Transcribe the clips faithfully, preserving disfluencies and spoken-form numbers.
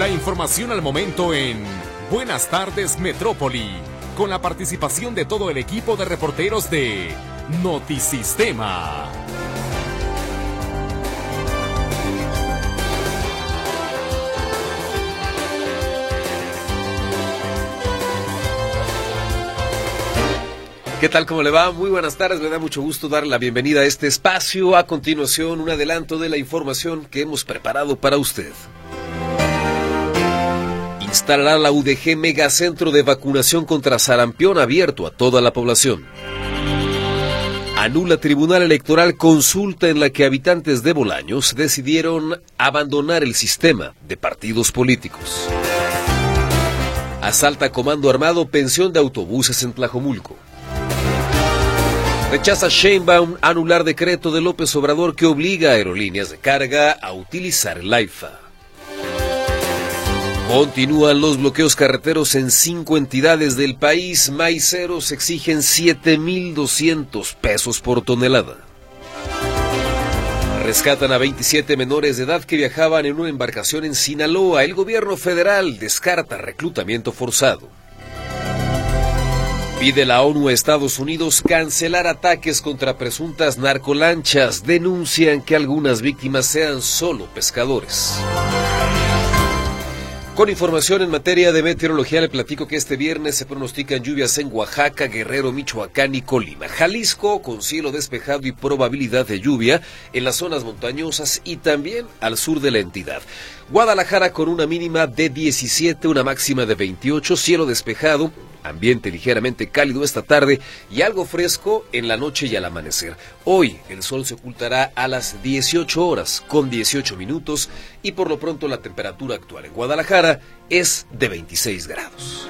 La información al momento en Buenas Tardes Metrópoli, con la participación de todo el equipo de reporteros de Notisistema. ¿Qué tal? ¿Cómo le va? Muy buenas tardes, me da mucho gusto dar la bienvenida a este espacio. A continuación, un adelanto de la información que hemos preparado para usted. Instalará la U D G megacentro de vacunación contra sarampión abierto a toda la población. Anula Tribunal Electoral consulta en la que habitantes de Bolaños decidieron abandonar el sistema de partidos políticos. Asalta Comando Armado pensión de autobuses en Tlajomulco. Rechaza Sheinbaum anular decreto de López Obrador que obliga a aerolíneas de carga a utilizar el AIFA. Continúan los bloqueos carreteros en cinco entidades del país. Maiceros exigen siete mil doscientos pesos por tonelada. Rescatan a veintisiete menores de edad que viajaban en una embarcación en Sinaloa. El gobierno federal descarta reclutamiento forzado. Pide la ONU a Estados Unidos cancelar ataques contra presuntas narcolanchas. Denuncian que algunas víctimas sean solo pescadores. Con información en materia de meteorología, le platico que este viernes se pronostican lluvias en Oaxaca, Guerrero, Michoacán y Colima. Jalisco con cielo despejado y probabilidad de lluvia en las zonas montañosas y también al sur de la entidad. Guadalajara con una mínima de diecisiete, una máxima de veintiocho, cielo despejado, ambiente ligeramente cálido esta tarde y algo fresco en la noche y al amanecer. Hoy el sol se ocultará a las dieciocho horas con dieciocho minutos y por lo pronto la temperatura actual en Guadalajara es de veintiséis grados.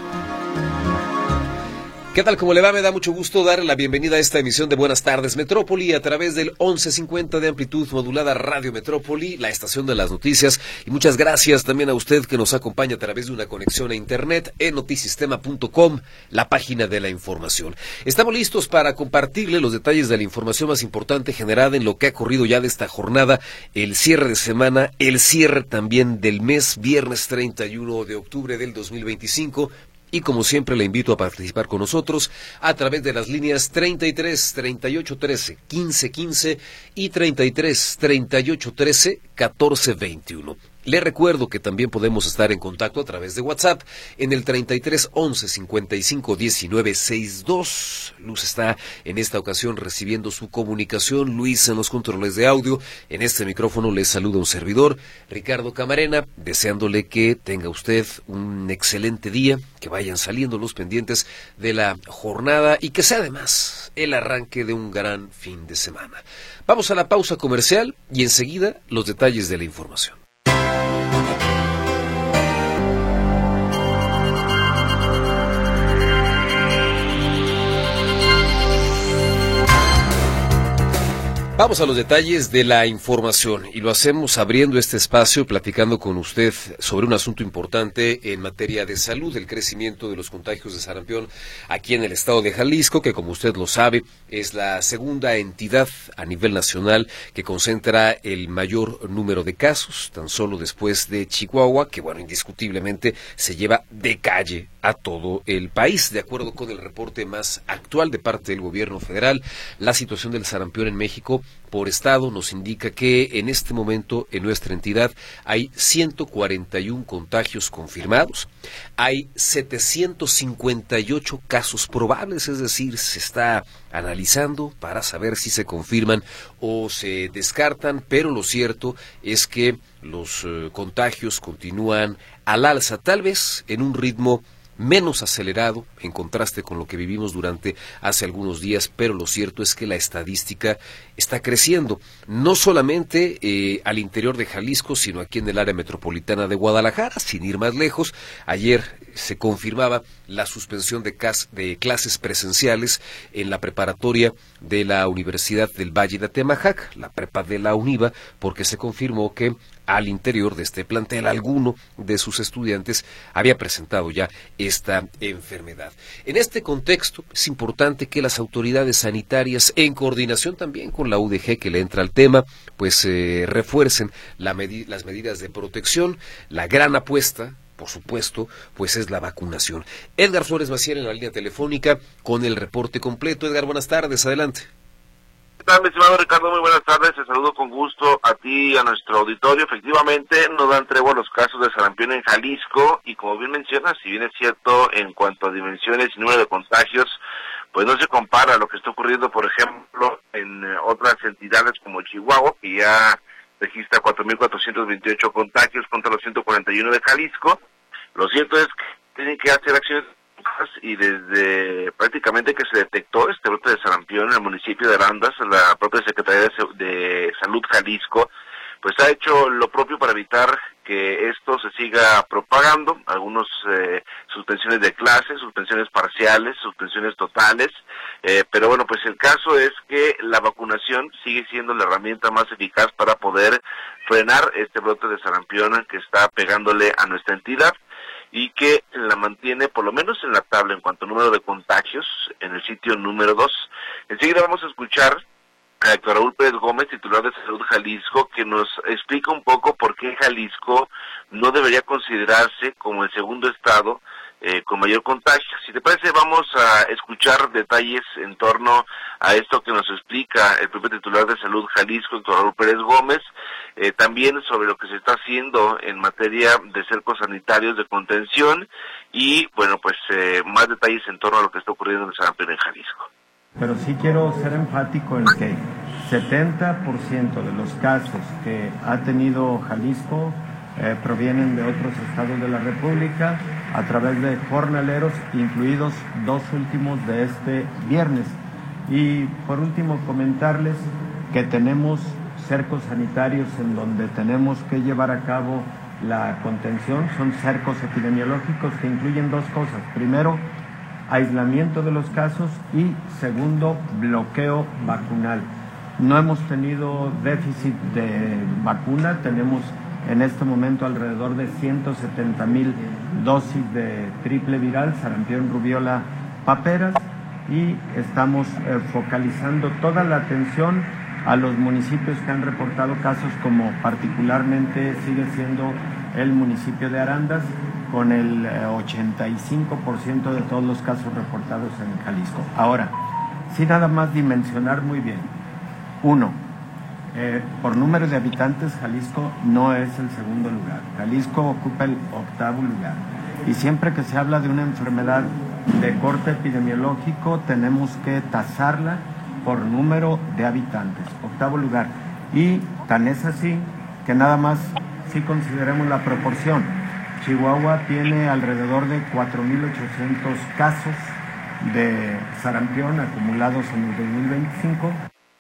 ¿Qué tal? ¿Cómo le va? Me da mucho gusto dar la bienvenida a esta emisión de Buenas Tardes Metrópoli a través del once cincuenta de amplitud modulada Radio Metrópoli, la estación de las noticias. Y muchas gracias también a usted que nos acompaña a través de una conexión a internet en notisistema punto com, la página de la información. Estamos listos para compartirle los detalles de la información más importante generada en lo que ha ocurrido ya de esta jornada, el cierre de semana, el cierre también del mes, viernes treinta y uno de octubre del dos mil veinticinco. Y como siempre le invito a participar con nosotros a través de las líneas treinta y tres, treinta y ocho, trece, quince, quince y treinta y tres, treinta y ocho, trece, catorce, veintiuno. Le recuerdo que también podemos estar en contacto a través de WhatsApp en el treinta y tres, once, cincuenta y cinco, diecinueve, sesenta y dos. Luz está en esta ocasión recibiendo su comunicación. Luis en los controles de audio. En este micrófono les saluda un servidor, Ricardo Camarena, deseándole que tenga usted un excelente día, que vayan saliendo los pendientes de la jornada y que sea además el arranque de un gran fin de semana. Vamos a la pausa comercial y enseguida los detalles de la información. Vamos a los detalles de la información y lo hacemos abriendo este espacio, platicando con usted sobre un asunto importante en materia de salud, el crecimiento de los contagios de sarampión aquí en el estado de Jalisco, que como usted lo sabe es la segunda entidad a nivel nacional que concentra el mayor número de casos, tan solo después de Chihuahua, que bueno, indiscutiblemente se lleva de calle a todo el país. De acuerdo con el reporte más actual de parte del gobierno federal, la situación del sarampión en México por estado nos indica que en este momento en nuestra entidad hay ciento cuarenta y uno contagios confirmados, hay setecientos cincuenta y ocho casos probables, es decir, se está analizando para saber si se confirman o se descartan, pero lo cierto es que los eh, contagios continúan al alza, tal vez en un ritmo menos acelerado en contraste con lo que vivimos durante hace algunos días, pero lo cierto es que la estadística está creciendo, no solamente eh, al interior de Jalisco, sino aquí en el área metropolitana de Guadalajara, sin ir más lejos. Ayer se confirmaba la suspensión de, cas- de clases presenciales en la preparatoria de la Universidad del Valle de Atemajac, la prepa de la UNIVA, porque se confirmó que al interior de este plantel alguno de sus estudiantes había presentado ya esta enfermedad. En este contexto es importante que las autoridades sanitarias, en coordinación también con la U D G que le entra al tema, pues eh, refuercen la medi- las medidas de protección. La gran apuesta, por supuesto, pues es la vacunación. Edgar Flores Maciel en la línea telefónica con el reporte completo. Edgar, buenas tardes, adelante. ¿Qué tal, mi estimado Ricardo? Muy buenas tardes, te saludo con gusto a ti y a nuestro auditorio. Efectivamente, no dan tregua los casos de sarampión en Jalisco y como bien mencionas, si bien es cierto en cuanto a dimensiones y número de contagios, pues no se compara a lo que está ocurriendo, por ejemplo, en eh, otras entidades como Chihuahua, que ya registra cuatro mil cuatrocientos veintiocho contagios contra los ciento cuarenta y uno de Jalisco. Lo cierto es que tienen que hacer acciones y desde prácticamente que se detectó este brote de sarampión en el municipio de Arandas, la propia Secretaría de, de Salud Jalisco, pues ha hecho lo propio para evitar que esto se siga propagando, algunos eh, suspensiones de clases, suspensiones parciales, suspensiones totales, eh, pero bueno, pues el caso es que la vacunación sigue siendo la herramienta más eficaz para poder frenar este brote de sarampión que está pegándole a nuestra entidad y que la mantiene por lo menos en la tabla en cuanto a número de contagios en el sitio número dos. Enseguida vamos a escuchar a Héctor Raúl Pérez Gómez, titular de Salud Jalisco, que nos explica un poco por qué Jalisco no debería considerarse como el segundo estado eh, con mayor contagio. Si te parece, vamos a escuchar detalles en torno a esto que nos explica el propio titular de Salud Jalisco, Héctor Raúl Pérez Gómez, eh, también sobre lo que se está haciendo en materia de cercos sanitarios de contención y, bueno, pues eh, más detalles en torno a lo que está ocurriendo en el sarampión en Jalisco. Pero sí quiero ser enfático en que setenta por ciento de los casos que ha tenido Jalisco eh, provienen de otros estados de la República a través de jornaleros, incluidos dos últimos de este viernes. Y por último comentarles que tenemos cercos sanitarios en donde tenemos que llevar a cabo la contención. Son cercos epidemiológicos que incluyen dos cosas. Primero, aislamiento de los casos y segundo, bloqueo vacunal. No hemos tenido déficit de vacuna, tenemos en este momento alrededor de ciento setenta mil dosis de triple viral, sarampión, rubiola, paperas, y estamos eh, focalizando toda la atención a los municipios que han reportado casos, como particularmente sigue siendo el municipio de Arandas, con el ochenta y cinco por ciento de todos los casos reportados en Jalisco. Ahora, sí, nada más dimensionar muy bien. Uno, eh, por número de habitantes, Jalisco no es el segundo lugar. Jalisco ocupa el octavo lugar. Y siempre que se habla de una enfermedad de corte epidemiológico, tenemos que tasarla por número de habitantes. Octavo lugar. Y tan es así que nada más si consideremos la proporción. Chihuahua tiene alrededor de cuatro mil ochocientos casos de sarampión acumulados en el dos mil veinticinco.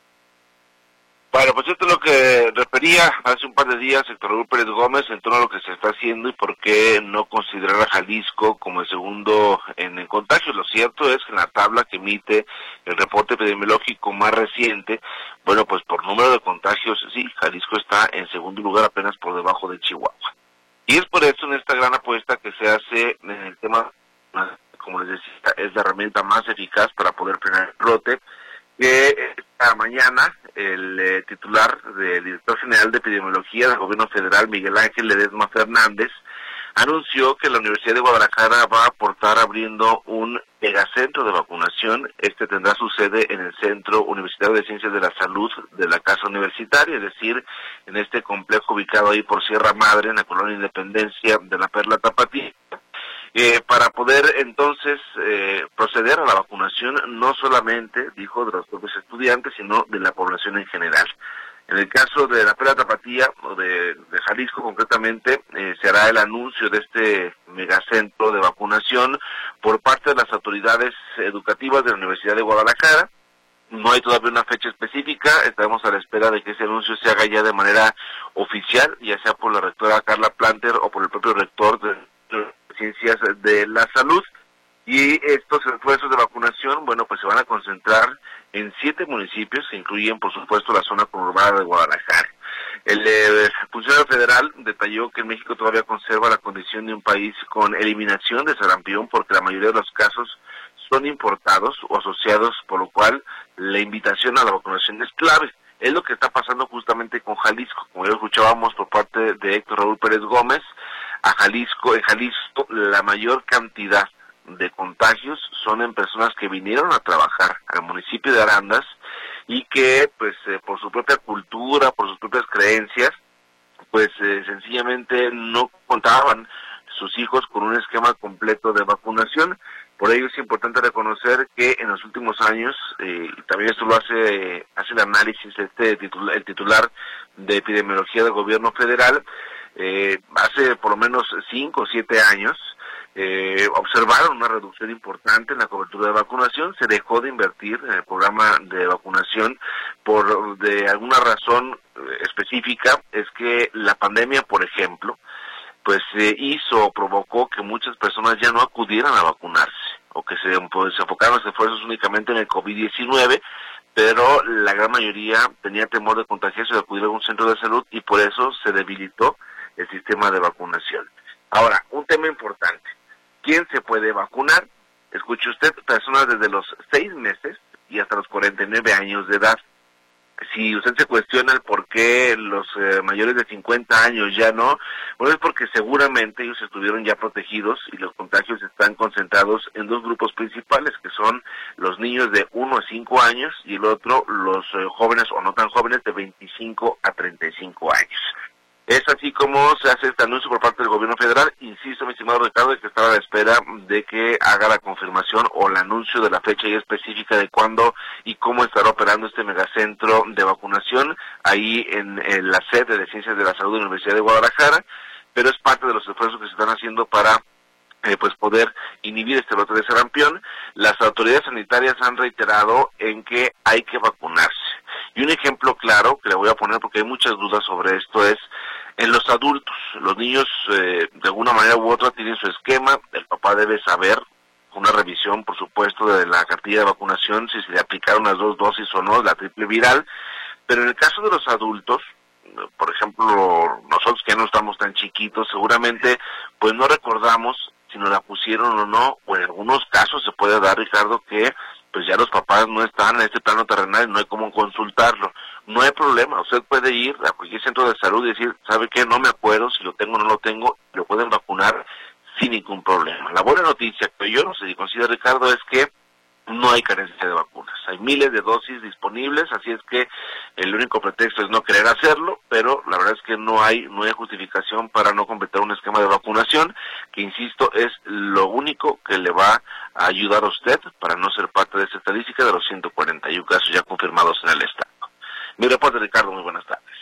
Bueno, pues esto es lo que refería hace un par de días Héctor Raúl Pérez Gómez en torno a lo que se está haciendo y por qué no considerar a Jalisco como el segundo en el contagio. Lo cierto es que en la tabla que emite el reporte epidemiológico más reciente, bueno, pues por número de contagios, sí, Jalisco está en segundo lugar, apenas por debajo de Chihuahua. Y es por eso en esta gran apuesta que se hace en el tema, como les decía, es la herramienta más eficaz para poder frenar el brote, que esta mañana el eh, titular del director general de epidemiología del gobierno federal, Miguel Ángel Ledesma Fernández, anunció que la Universidad de Guadalajara va a aportar abriendo un megacentro de vacunación. Este tendrá su sede en el Centro Universitario de Ciencias de la Salud de la Casa Universitaria, es decir, en este complejo ubicado ahí por Sierra Madre, en la colonia Independencia de la Perla Tapatía, eh, para poder entonces eh, proceder a la vacunación, no solamente, dijo, de los propios estudiantes, sino de la población en general. En el caso de la Perla Tapatía, o de, de Jalisco concretamente, eh, se hará el anuncio de este megacentro de vacunación por parte de las autoridades educativas de la Universidad de Guadalajara. No hay todavía una fecha específica, estamos a la espera de que ese anuncio se haga ya de manera oficial, ya sea por la rectora Carla Planter o por el propio rector de Ciencias de la Salud. Y estos esfuerzos de vacunación, bueno, pues se van a concentrar en siete municipios que incluyen, por supuesto, la zona conurbada de Guadalajara. El eh, funcionario federal detalló que México todavía conserva la condición de un país con eliminación de sarampión porque la mayoría de los casos son importados o asociados, por lo cual la invitación a la vacunación es clave. Es lo que está pasando justamente con Jalisco, como ya escuchábamos por parte de Héctor Raúl Pérez Gómez. A Jalisco, en Jalisco la mayor cantidad de contagios son en personas que vinieron a trabajar al municipio de Arandas y que pues eh, por su propia cultura, por sus propias creencias, pues eh, sencillamente no contaban sus hijos con un esquema completo de vacunación. Por ello es importante reconocer que en los últimos años, eh, y también esto lo hace hace el análisis este titular, el titular de epidemiología del gobierno federal, eh, hace por lo menos cinco o siete años, eh, observaron una reducción importante en la cobertura de vacunación. Se dejó de invertir en el programa de vacunación por de alguna razón específica. Es que la pandemia, por ejemplo, pues eh, hizo o provocó que muchas personas ya no acudieran a vacunarse, o que se, pues, se enfocaron los esfuerzos únicamente en el COVID diecinueve, pero la gran mayoría tenía temor de contagiarse o de acudir a un centro de salud, y por eso se debilitó el sistema de vacunación. Ahora, un tema importante, ¿quién se puede vacunar? Escuche usted, personas desde los seis meses y hasta los cuarenta y nueve años de edad. Si usted se cuestiona el por qué los eh, mayores de cincuenta años ya no, bueno, es porque seguramente ellos estuvieron ya protegidos y los contagios están concentrados en dos grupos principales, que son los niños de uno a cinco años y el otro los eh, jóvenes o no tan jóvenes de veinticinco a treinta y cinco años. Es así como se hace este anuncio por parte del gobierno federal. Insisto, mi estimado Ricardo, que estaba a la espera de que haga la confirmación o el anuncio de la fecha ya específica de cuándo y cómo estará operando este megacentro de vacunación ahí en, en la sede de Ciencias de la Salud de la Universidad de Guadalajara, pero es parte de los esfuerzos que se están haciendo para eh, pues poder inhibir este brote de sarampión. Las autoridades sanitarias han reiterado en que hay que vacunarse. Y un ejemplo claro que le voy a poner, porque hay muchas dudas sobre esto, es en los adultos. Los niños, eh, de alguna manera u otra, tienen su esquema. El papá debe saber, una revisión, por supuesto, de la cartilla de vacunación, si se le aplicaron las dos dosis o no, la triple viral. Pero en el caso de los adultos, por ejemplo, nosotros que ya no estamos tan chiquitos, seguramente pues no recordamos si nos la pusieron o no, o en algunos casos se puede dar, Ricardo, que pues ya los papás no están en este plano terrenal, no hay cómo consultarlo. No hay problema, usted puede ir a cualquier centro de salud y decir, ¿sabe qué? No me acuerdo si lo tengo o no lo tengo, lo pueden vacunar sin ningún problema. La buena noticia, que yo no sé si considera, Ricardo, es que no hay carencia de vacunas. Hay miles de dosis disponibles, así es que el único pretexto es no querer hacerlo, pero la verdad es que no hay no hay justificación para no completar un esquema de vacunación, que insisto, es lo único que le va a ayudar a usted para no ser parte de esta estadística de los ciento cuarenta y uno casos ya confirmados en el estado. Mi reporte, Ricardo, muy buenas tardes.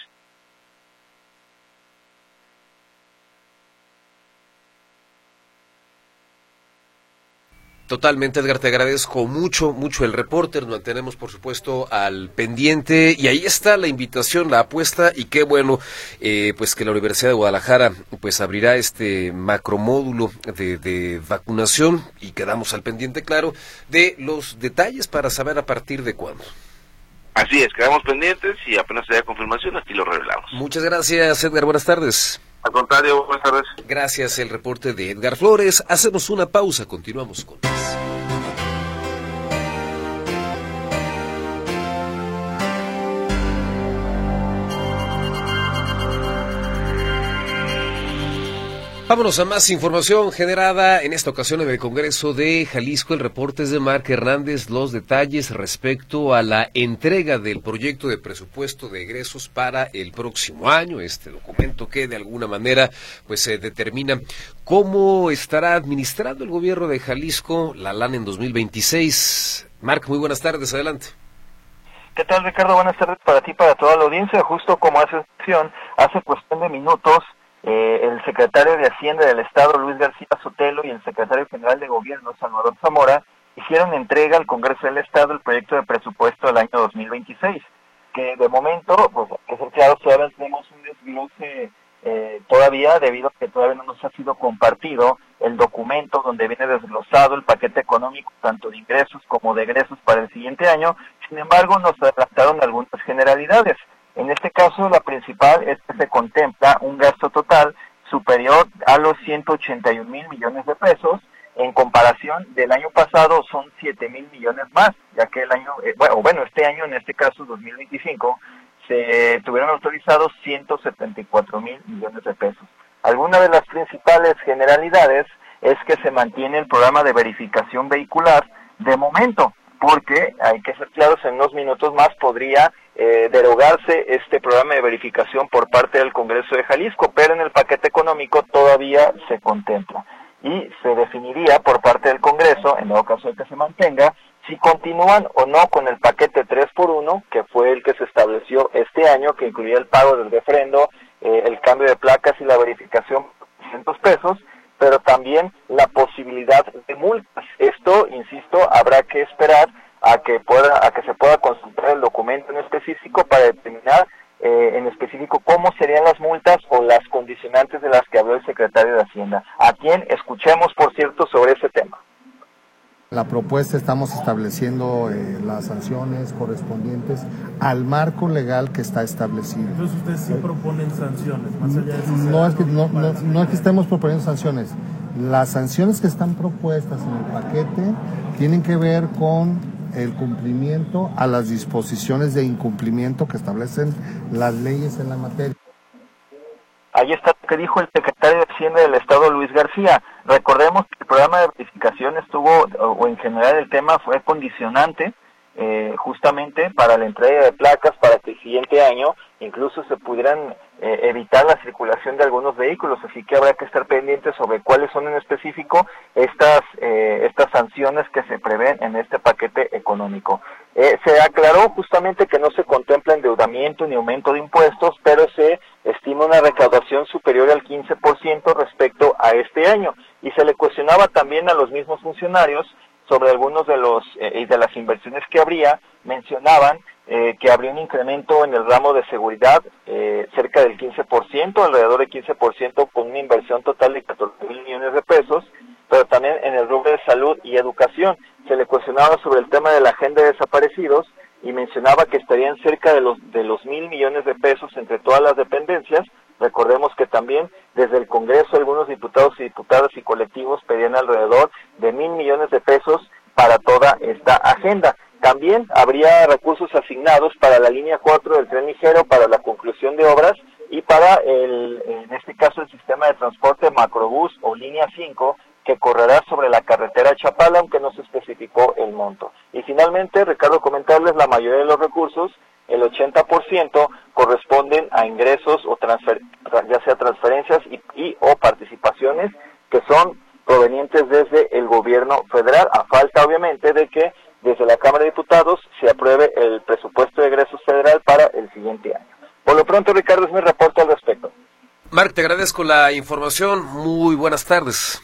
Totalmente, Edgar, te agradezco mucho, mucho el reporte, nos mantenemos por supuesto al pendiente y ahí está la invitación, la apuesta y qué bueno eh, pues que la Universidad de Guadalajara pues abrirá este macromódulo de, de vacunación y quedamos al pendiente, claro, de los detalles para saber a partir de cuándo. Así es, quedamos pendientes y apenas se haya confirmación, aquí lo revelamos. Muchas gracias, Edgar, buenas tardes. Al contrario, buenas tardes. Gracias, el reporte de Edgar Flores. Hacemos una pausa, continuamos con más. Vámonos a más información generada en esta ocasión en el Congreso de Jalisco. El reporte es de Marc Hernández, los detalles respecto a la entrega del proyecto de presupuesto de egresos para el próximo año, este documento que de alguna manera pues se determina cómo estará administrando el gobierno de Jalisco la LAN en dos mil veintiséis. Marc, muy buenas tardes, adelante. ¿Qué tal, Ricardo? Buenas tardes para ti, para toda la audiencia. Justo como hace mención, hace cuestión de minutos, Eh, el secretario de Hacienda del Estado, Luis García Sotelo, y el secretario general de Gobierno, Salvador Zamora, hicieron entrega al Congreso del Estado el proyecto de presupuesto del año dos mil veintiséis, que de momento, pues, que ser claro, todavía tenemos un desglose eh, todavía, debido a que todavía no nos ha sido compartido el documento donde viene desglosado el paquete económico, tanto de ingresos como de egresos para el siguiente año. Sin embargo, nos adelantaron algunas generalidades. En este caso, la principal es que se contempla un gasto total superior a los ciento ochenta y un mil millones de pesos. En comparación del año pasado son siete mil millones más, ya que el año, eh, bueno, bueno, este año, en este caso dos mil veinticinco, se tuvieron autorizados ciento setenta y cuatro mil millones de pesos. Alguna de las principales generalidades es que se mantiene el programa de verificación vehicular de momento, porque hay que ser claros, en unos minutos más podría eh, derogarse este programa de verificación por parte del Congreso de Jalisco, pero en el paquete económico todavía se contempla. Y se definiría por parte del Congreso, en dado caso de que se mantenga, si continúan o no con el paquete tres por uno, que fue el que se estableció este año, que incluía el pago del refrendo, eh, el cambio de placas y la verificación por trescientos pesos, pero también la posibilidad de multas. Esto, insisto, habrá que esperar a que pueda, a que se pueda consultar el documento en específico para determinar Eh, en específico cómo serían las multas o las condicionantes de las que habló el secretario de Hacienda, a quien escuchemos, por cierto, sobre ese tema. La propuesta estamos estableciendo eh, las sanciones correspondientes al marco legal que está establecido. Entonces ustedes sí proponen sanciones, más allá de eso. No es que, no, no, no es que estemos proponiendo sanciones. Las sanciones que están propuestas en el paquete tienen que ver con el cumplimiento a las disposiciones de incumplimiento que establecen las leyes en la materia. Ahí está lo que dijo el secretario de Hacienda del Estado, Luis García. Recordemos que el programa de verificación estuvo, o en general el tema fue condicionante, eh, justamente para la entrega de placas para que el siguiente año incluso se pudieran eh, evitar la circulación de algunos vehículos, así que habrá que estar pendientes sobre cuáles son en específico estas eh, estas sanciones que se prevén en este paquete económico. Eh, se aclaró justamente que no se contempla endeudamiento ni aumento de impuestos, pero se estima una recaudación superior al quince por ciento respecto a este año, y se le cuestionaba también a los mismos funcionarios sobre algunos de los eh, y de las inversiones que habría. Mencionaban eh, que habría un incremento en el ramo de seguridad eh, cerca del quince por ciento, alrededor del quince por ciento, con una inversión total de catorce mil millones de pesos, pero también en el rubro de salud y educación. Se le cuestionaba sobre el tema de la agenda de desaparecidos y mencionaba que estarían cerca de los de los mil millones de pesos entre todas las dependencias. Recordemos que también desde el Congreso algunos diputados y diputadas y colectivos pedían alrededor de mil millones de pesos para toda esta agenda. También habría recursos asignados para la línea cuatro del tren ligero, para la conclusión de obras y para, el, en este caso, el sistema de transporte macrobús o línea cinco, que correrá sobre la carretera Chapala, aunque no se especificó el monto. Y finalmente, Ricardo, comentarles, la mayoría de los recursos, el ochenta por ciento, corresponden a ingresos o transfer, ya sea transferencias y, y o participaciones que son provenientes desde el gobierno federal, a falta obviamente de que desde la Cámara de Diputados se apruebe el presupuesto de egresos federal para el siguiente año. Por lo pronto, Ricardo, es mi reporte al respecto. Marc, te agradezco la información. Muy buenas tardes.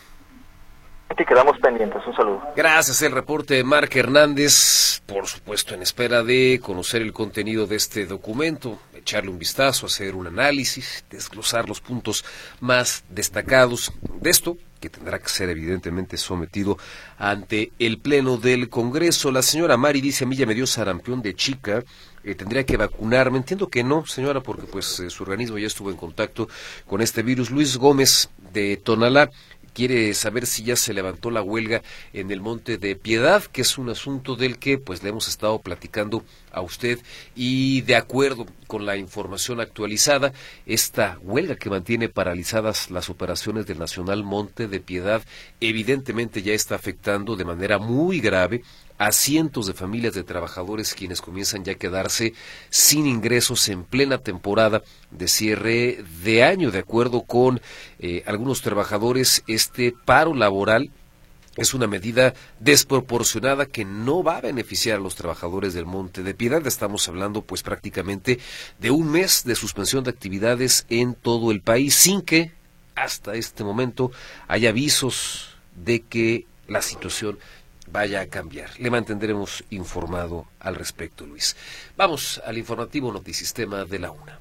Y quedamos pendientes. Un saludo. Gracias. El reporte de Marc Hernández, por supuesto en espera de conocer el contenido de este documento, echarle un vistazo, hacer un análisis, desglosar los puntos más destacados de esto, que tendrá que ser evidentemente sometido ante el Pleno del Congreso. La señora Mari dice: a mí ya me dio sarampión de chica, eh, tendría que vacunarme. Entiendo que no, señora, porque pues eh, su organismo ya estuvo en contacto con este virus. Luis Gómez de Tonalá quiere saber si ya se levantó la huelga en el Monte de Piedad, que es un asunto del que pues le hemos estado platicando a usted, y de acuerdo con la información actualizada, esta huelga que mantiene paralizadas las operaciones del Nacional Monte de Piedad evidentemente ya está afectando de manera muy grave a cientos de familias de trabajadores, quienes comienzan ya a quedarse sin ingresos en plena temporada de cierre de año. De acuerdo con eh, algunos trabajadores, este paro laboral es una medida desproporcionada que no va a beneficiar a los trabajadores del Monte de Piedad. Estamos hablando pues prácticamente de un mes de suspensión de actividades en todo el país, sin que hasta este momento haya avisos de que la situación vaya a cambiar. Le mantendremos informado al respecto, Luis. Vamos al informativo Notisistema de la una.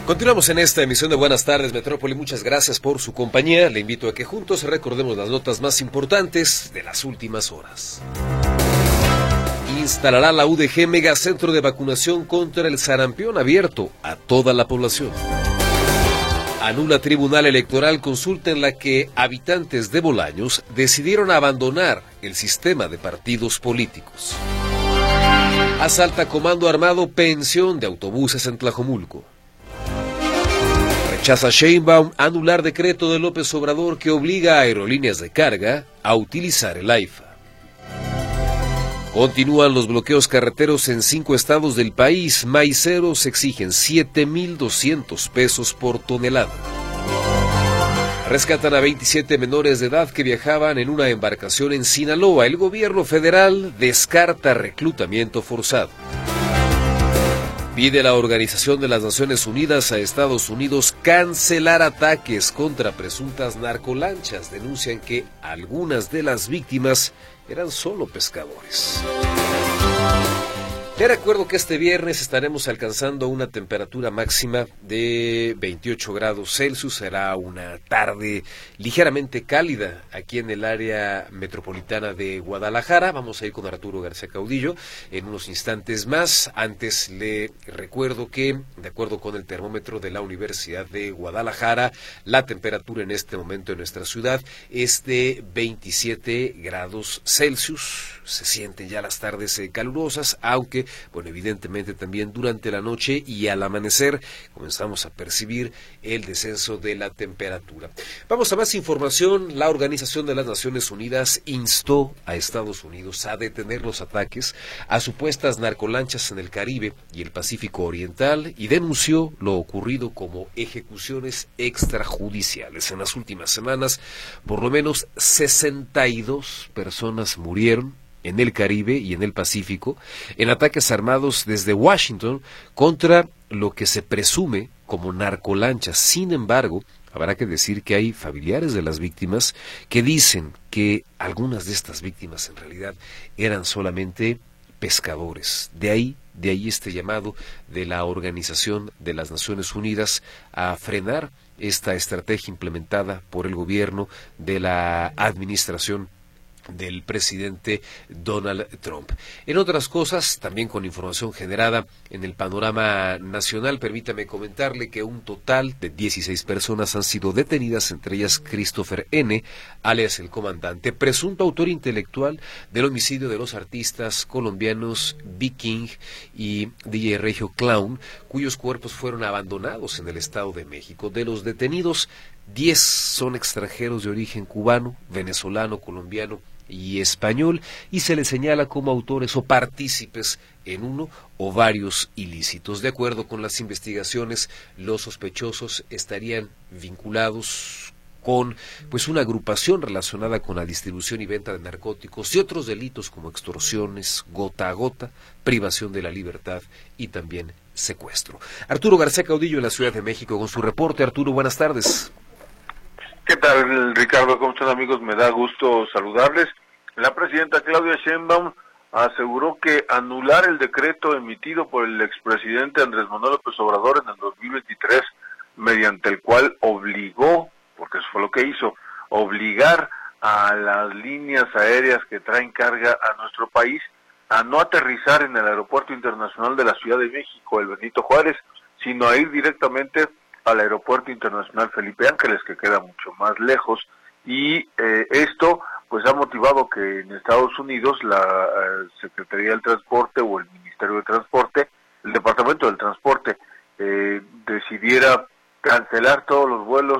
Continuamos en esta emisión de Buenas Tardes Metrópoli. Muchas gracias por su compañía. Le invito a que juntos recordemos las notas más importantes de las últimas horas. Instalará la U D G megacentro de vacunación contra el sarampión abierto a toda la población. Anula Tribunal Electoral consulta en la que habitantes de Bolaños decidieron abandonar el sistema de partidos políticos. Asalta Comando Armado pensión de autobuses en Tlajomulco. Rechaza Sheinbaum anular decreto de López Obrador que obliga a aerolíneas de carga a utilizar el AIFA. Continúan los bloqueos carreteros en cinco estados del país. Maiceros exigen siete mil doscientos pesos por tonelada. Rescatan a veintisiete menores de edad que viajaban en una embarcación en Sinaloa. El gobierno federal descarta reclutamiento forzado. Pide la Organización de las Naciones Unidas a Estados Unidos cancelar ataques contra presuntas narcolanchas. Denuncian que algunas de las víctimas eran solo pescadores. Te recuerdo que este viernes estaremos alcanzando una temperatura máxima de veintiocho grados Celsius. Será una tarde ligeramente cálida aquí en el área metropolitana de Guadalajara. Vamos a ir con Arturo García Caudillo en unos instantes más. Antes le recuerdo que, de acuerdo con el termómetro de la Universidad de Guadalajara, la temperatura en este momento en nuestra ciudad es de veintisiete grados Celsius. Se sienten ya las tardes eh, calurosas, aunque, bueno, evidentemente también durante la noche y al amanecer comenzamos a percibir el descenso de la temperatura. Vamos a más información. La Organización de las Naciones Unidas instó a Estados Unidos a detener los ataques a supuestas narcolanchas en el Caribe y el Pacífico Oriental y denunció lo ocurrido como ejecuciones extrajudiciales. En las últimas semanas, por lo menos sesenta y dos personas murieron en el Caribe y en el Pacífico, en ataques armados desde Washington contra lo que se presume como narcolanchas. Sin embargo, habrá que decir que hay familiares de las víctimas que dicen que algunas de estas víctimas en realidad eran solamente pescadores. De ahí, de ahí este llamado de la Organización de las Naciones Unidas a frenar esta estrategia implementada por el gobierno de la administración del presidente Donald Trump. En otras cosas, también con información generada en el panorama nacional, permítame comentarle que un total de dieciséis personas han sido detenidas, entre ellas Christopher N., alias el comandante, presunto autor intelectual del homicidio de los artistas colombianos B. King y D J Regio Clown, cuyos cuerpos fueron abandonados en el Estado de México. De los detenidos, diez son extranjeros de origen cubano, venezolano, colombiano y español, y se les señala como autores o partícipes en uno o varios ilícitos. De acuerdo con las investigaciones, los sospechosos estarían vinculados con pues una agrupación relacionada con la distribución y venta de narcóticos y otros delitos como extorsiones, gota a gota, privación de la libertad y también secuestro. Arturo García Caudillo en la Ciudad de México con su reporte. Arturo, buenas tardes. ¿Qué tal, Ricardo? ¿Cómo están, amigos? Me da gusto saludarles. La presidenta Claudia Sheinbaum aseguró que anular el decreto emitido por el expresidente Andrés Manuel López Obrador en el dos mil veintitrés, mediante el cual obligó, porque eso fue lo que hizo, obligar a las líneas aéreas que traen carga a nuestro país a no aterrizar en el Aeropuerto Internacional de la Ciudad de México, el Benito Juárez, sino a ir directamente al Aeropuerto Internacional Felipe Ángeles, que queda mucho más lejos, y eh, esto pues ha motivado que en Estados Unidos la eh, Secretaría del Transporte o el Ministerio de Transporte, el Departamento del Transporte, eh, decidiera cancelar todos los vuelos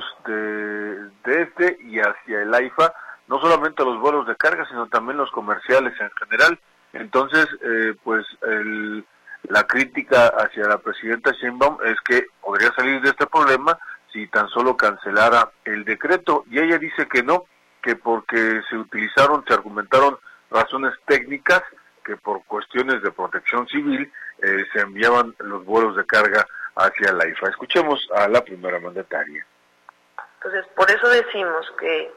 de, de este y hacia el AIFA, no solamente los vuelos de carga, sino también los comerciales en general. Entonces, eh, pues el la crítica hacia la presidenta Sheinbaum es que podría salir de este problema si tan solo cancelara el decreto, y ella dice que no, que porque se utilizaron, se argumentaron razones técnicas, que por cuestiones de protección civil eh, se enviaban los vuelos de carga hacia la AIFA. Escuchemos a la primera mandataria. Entonces, por eso decimos que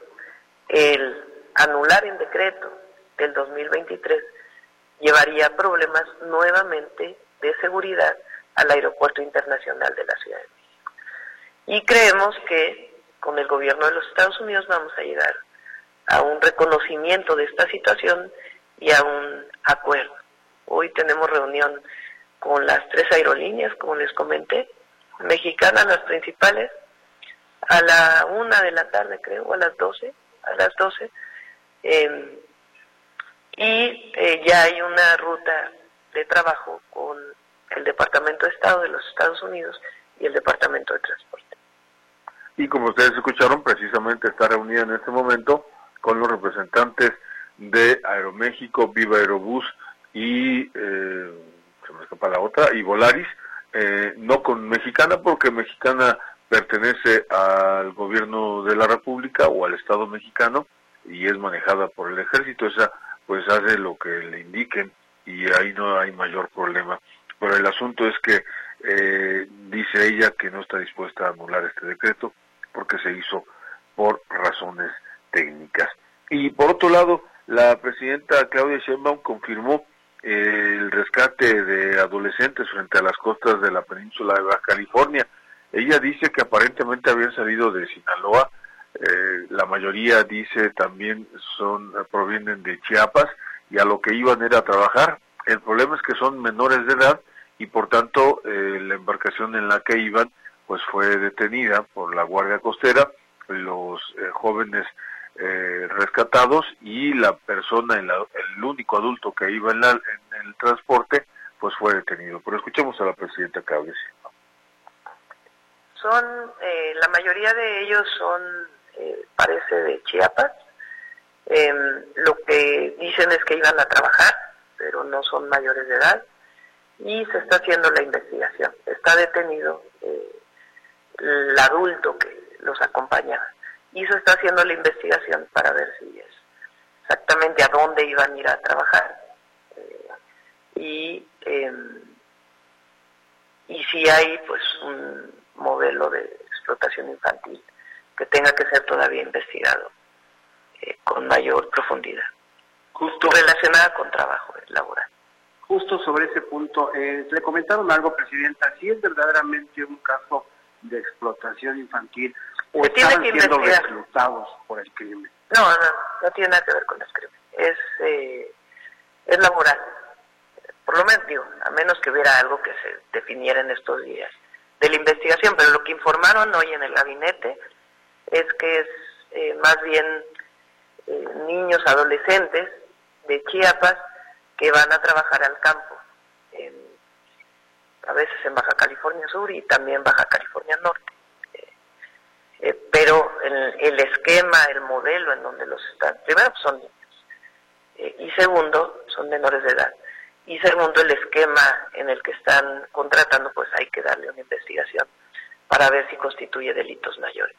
el anular el decreto del dos mil veintitrés llevaría problemas nuevamente de seguridad al Aeropuerto Internacional de la Ciudad de México. Y creemos que con el gobierno de los Estados Unidos vamos a llegar a un reconocimiento de esta situación y a un acuerdo. Hoy tenemos reunión con las tres aerolíneas, como les comenté, mexicanas, las principales, a la una de la tarde creo, o a las doce, a las doce, eh, y eh, ya hay una ruta de trabajo con el Departamento de Estado de los Estados Unidos y el Departamento de Transporte. Y como ustedes escucharon, precisamente está reunida en este momento con los representantes de Aeroméxico, Viva Aerobús y, eh, se me escapa la otra, y Volaris, eh, no con Mexicana, porque Mexicana pertenece al gobierno de la República o al Estado mexicano y es manejada por el ejército. Esa pues hace lo que le indiquen y ahí no hay mayor problema. Pero el asunto es que eh, dice ella que no está dispuesta a anular este decreto porque se hizo por razones técnicas. Y por otro lado, la presidenta Claudia Sheinbaum confirmó eh, el rescate de adolescentes frente a las costas de la península de Baja California. Ella dice que aparentemente habían salido de Sinaloa, eh, la mayoría dice también son provienen de Chiapas y a lo que iban era a trabajar. El problema es que son menores de edad y por tanto eh, la embarcación en la que iban pues fue detenida por la Guardia Costera, los eh, jóvenes eh, rescatados y la persona, el, el único adulto que iba en, la, en el transporte, pues fue detenido. Pero escuchemos a la presidenta Claudia Sheinbaum. Son, eh, la mayoría de ellos son, eh, parece de Chiapas, eh, lo que dicen es que iban a trabajar, pero no son mayores de edad, y se está haciendo la investigación. Está detenido eh, el adulto que los acompañaba y se está haciendo la investigación para ver si es exactamente a dónde iban a ir a trabajar eh, y eh, y si hay pues un modelo de explotación infantil que tenga que ser todavía investigado eh, con mayor profundidad, justo relacionada con trabajo laboral. Justo sobre ese punto, eh, le comentaron algo, Presidenta, si es verdaderamente un caso de explotación infantil o están siendo reclutados por el crimen. No, no, no tiene nada que ver con el crimen, es, eh, es laboral, por lo menos, digo, a menos que hubiera algo que se definiera en estos días de la investigación, pero lo que informaron hoy en el gabinete es que es eh, más bien eh, niños, adolescentes de Chiapas que van a trabajar al campo, en, a veces en Baja California Sur y también Baja California Norte. Eh, eh, pero el, el esquema, el modelo en donde los están, primero son niños, eh, y segundo, son menores de edad. Y segundo, el esquema en el que están contratando, pues hay que darle una investigación para ver si constituye delitos mayores.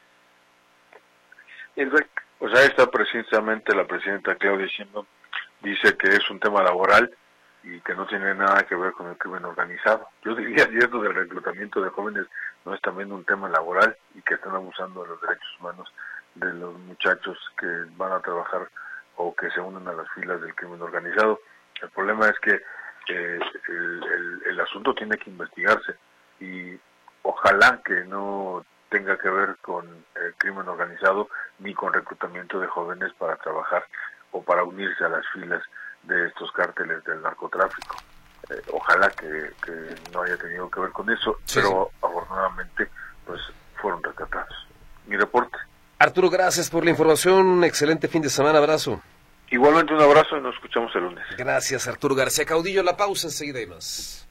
Pues ahí está precisamente la presidenta Claudia Sheinbaum, dice que es un tema laboral y que no tiene nada que ver con el crimen organizado. Yo diría que esto del reclutamiento de jóvenes no es también un tema laboral y que están abusando de los derechos humanos de los muchachos que van a trabajar o que se unen a las filas del crimen organizado. El problema es que eh, el, el, el asunto tiene que investigarse y ojalá que no tenga que ver con el crimen organizado ni con reclutamiento de jóvenes para trabajar o para unirse a las filas de estos cárteles del narcotráfico. Eh, ojalá que, que no haya tenido que ver con eso, sí, pero sí. Afortunadamente pues fueron rescatados. Mi reporte. Arturo, gracias por la información, un excelente fin de semana, abrazo. Igualmente un abrazo y nos escuchamos el lunes. Gracias, Arturo García Caudillo. La pausa, enseguida hay más.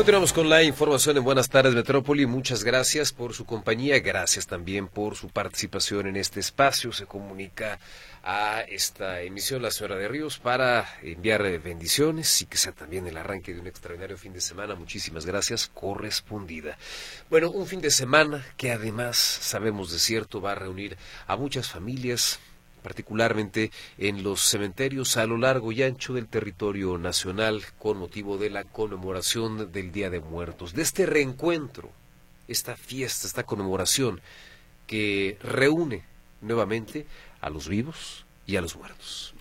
Continuamos con la información en Buenas Tardes Metrópoli. Muchas gracias por su compañía, gracias también por su participación en este espacio. Se comunica a esta emisión la señora de Ríos para enviar bendiciones y que sea también el arranque de un extraordinario fin de semana. Muchísimas gracias, correspondida. Bueno, un fin de semana que además, sabemos de cierto, va a reunir a muchas familias, particularmente en los cementerios a lo largo y ancho del territorio nacional, con motivo de la conmemoración del Día de Muertos, de este reencuentro, esta fiesta, esta conmemoración que reúne nuevamente a los vivos y a los muertos.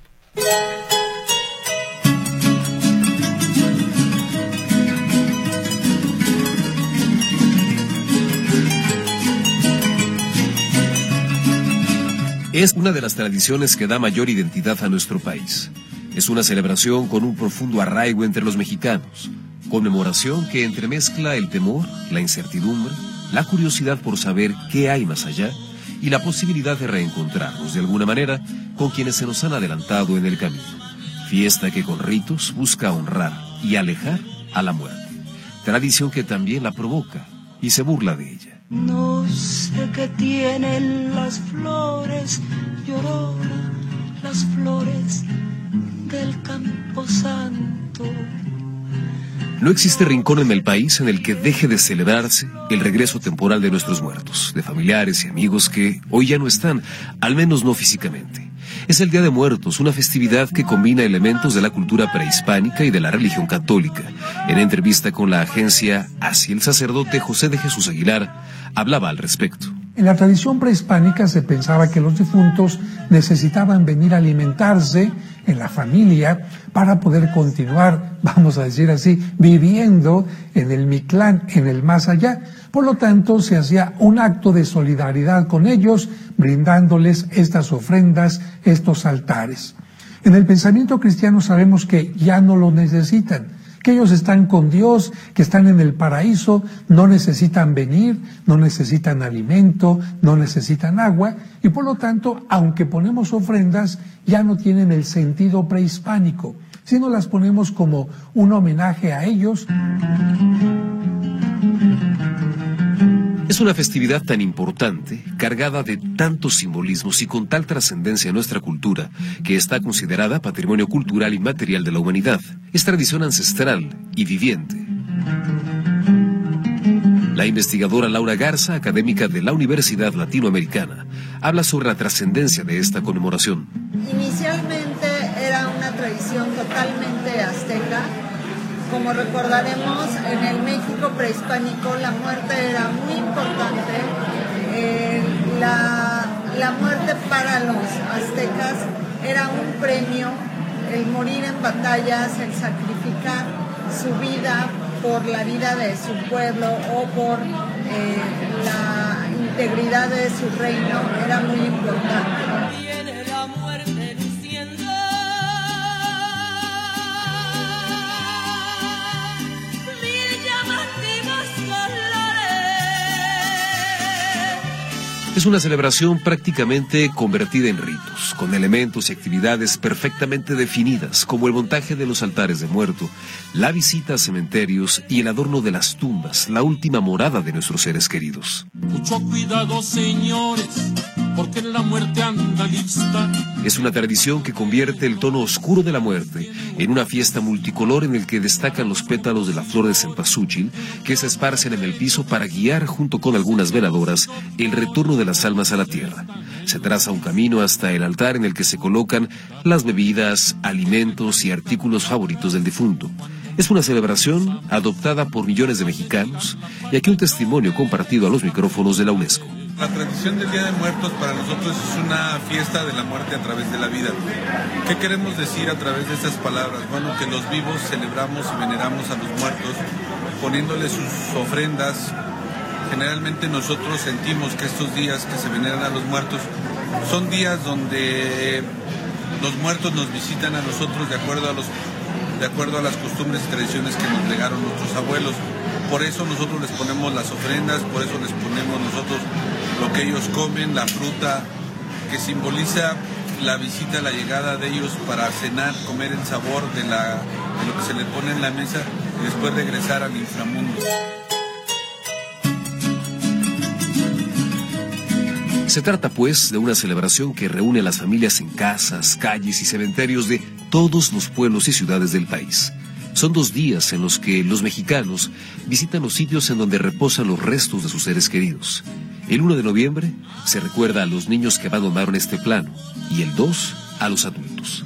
Es una de las tradiciones que da mayor identidad a nuestro país. Es una celebración con un profundo arraigo entre los mexicanos. Conmemoración que entremezcla el temor, la incertidumbre, la curiosidad por saber qué hay más allá y la posibilidad de reencontrarnos de alguna manera con quienes se nos han adelantado en el camino. Fiesta que con ritos busca honrar y alejar a la muerte. Tradición que también la provoca y se burla de ella. No sé qué tienen las flores, llorona, las flores del Camposanto. No existe rincón en el país en el que deje de celebrarse el regreso temporal de nuestros muertos, de familiares y amigos que hoy ya no están, al menos no físicamente. Es el Día de Muertos, una festividad que combina elementos de la cultura prehispánica y de la religión católica. En entrevista con la agencia Así, el sacerdote José de Jesús Aguilar hablaba al respecto. En la tradición prehispánica se pensaba que los difuntos necesitaban venir a alimentarse en la familia para poder continuar, vamos a decir así, viviendo en el Mictlán, en el más allá. Por lo tanto, se hacía un acto de solidaridad con ellos, brindándoles estas ofrendas, estos altares. En el pensamiento cristiano sabemos que ya no lo necesitan, que ellos están con Dios, que están en el paraíso, no necesitan venir, no necesitan alimento, no necesitan agua, y por lo tanto, aunque ponemos ofrendas, ya no tienen el sentido prehispánico, sino las ponemos como un homenaje a ellos. Es una festividad tan importante, cargada de tantos simbolismos y con tal trascendencia en nuestra cultura, que está considerada patrimonio cultural inmaterial de la humanidad. Es tradición ancestral y viviente. La investigadora Laura Garza, académica de la Universidad Latinoamericana, habla sobre la trascendencia de esta conmemoración. Inicialmente era una tradición totalmente azteca. Como recordaremos, en el México prehispánico la muerte era muy importante. Eh, la, la muerte para los aztecas era un premio, el morir en batallas, el sacrificar su vida por la vida de su pueblo o por eh, la integridad de su reino era muy importante. Viene la muerte diciendo, mil llamativos colores. Es una celebración prácticamente convertida en ritos, con elementos y actividades perfectamente definidas, como el montaje de los altares de muerto, la visita a cementerios y el adorno de las tumbas, la última morada de nuestros seres queridos. Mucho cuidado, señores, porque en la muerte anda lista. Es una tradición que convierte el tono oscuro de la muerte en una fiesta multicolor en el que destacan los pétalos de la flor de cempasúchil que se esparcen en el piso para guiar, junto con algunas veladoras, el retorno de las almas a la tierra. Se traza un camino hasta el altar en el que se colocan las bebidas, alimentos y artículos favoritos del difunto. Es una celebración adoptada por millones de mexicanos y aquí un testimonio compartido a los micrófonos de la UNESCO. La tradición del Día de Muertos para nosotros es una fiesta de la muerte a través de la vida. ¿Qué queremos decir a través de estas palabras? Bueno, que los vivos celebramos y veneramos a los muertos, poniéndoles sus ofrendas. Generalmente nosotros sentimos que estos días que se veneran a los muertos son días donde los muertos nos visitan a nosotros de acuerdo a los de acuerdo a las costumbres y tradiciones que nos legaron nuestros abuelos. Por eso nosotros les ponemos las ofrendas, por eso les ponemos nosotros lo que ellos comen, la fruta, que simboliza la visita, la llegada de ellos para cenar, comer el sabor de, la, de lo que se les pone en la mesa. y después regresar al inframundo. Se trata, pues, de una celebración que reúne a las familias en casas, calles y cementerios de todos los pueblos y ciudades del país. Son dos días en los que los mexicanos visitan los sitios en donde reposan los restos de sus seres queridos. El uno de noviembre se recuerda a los niños que abandonaron este plano y el dos a los adultos.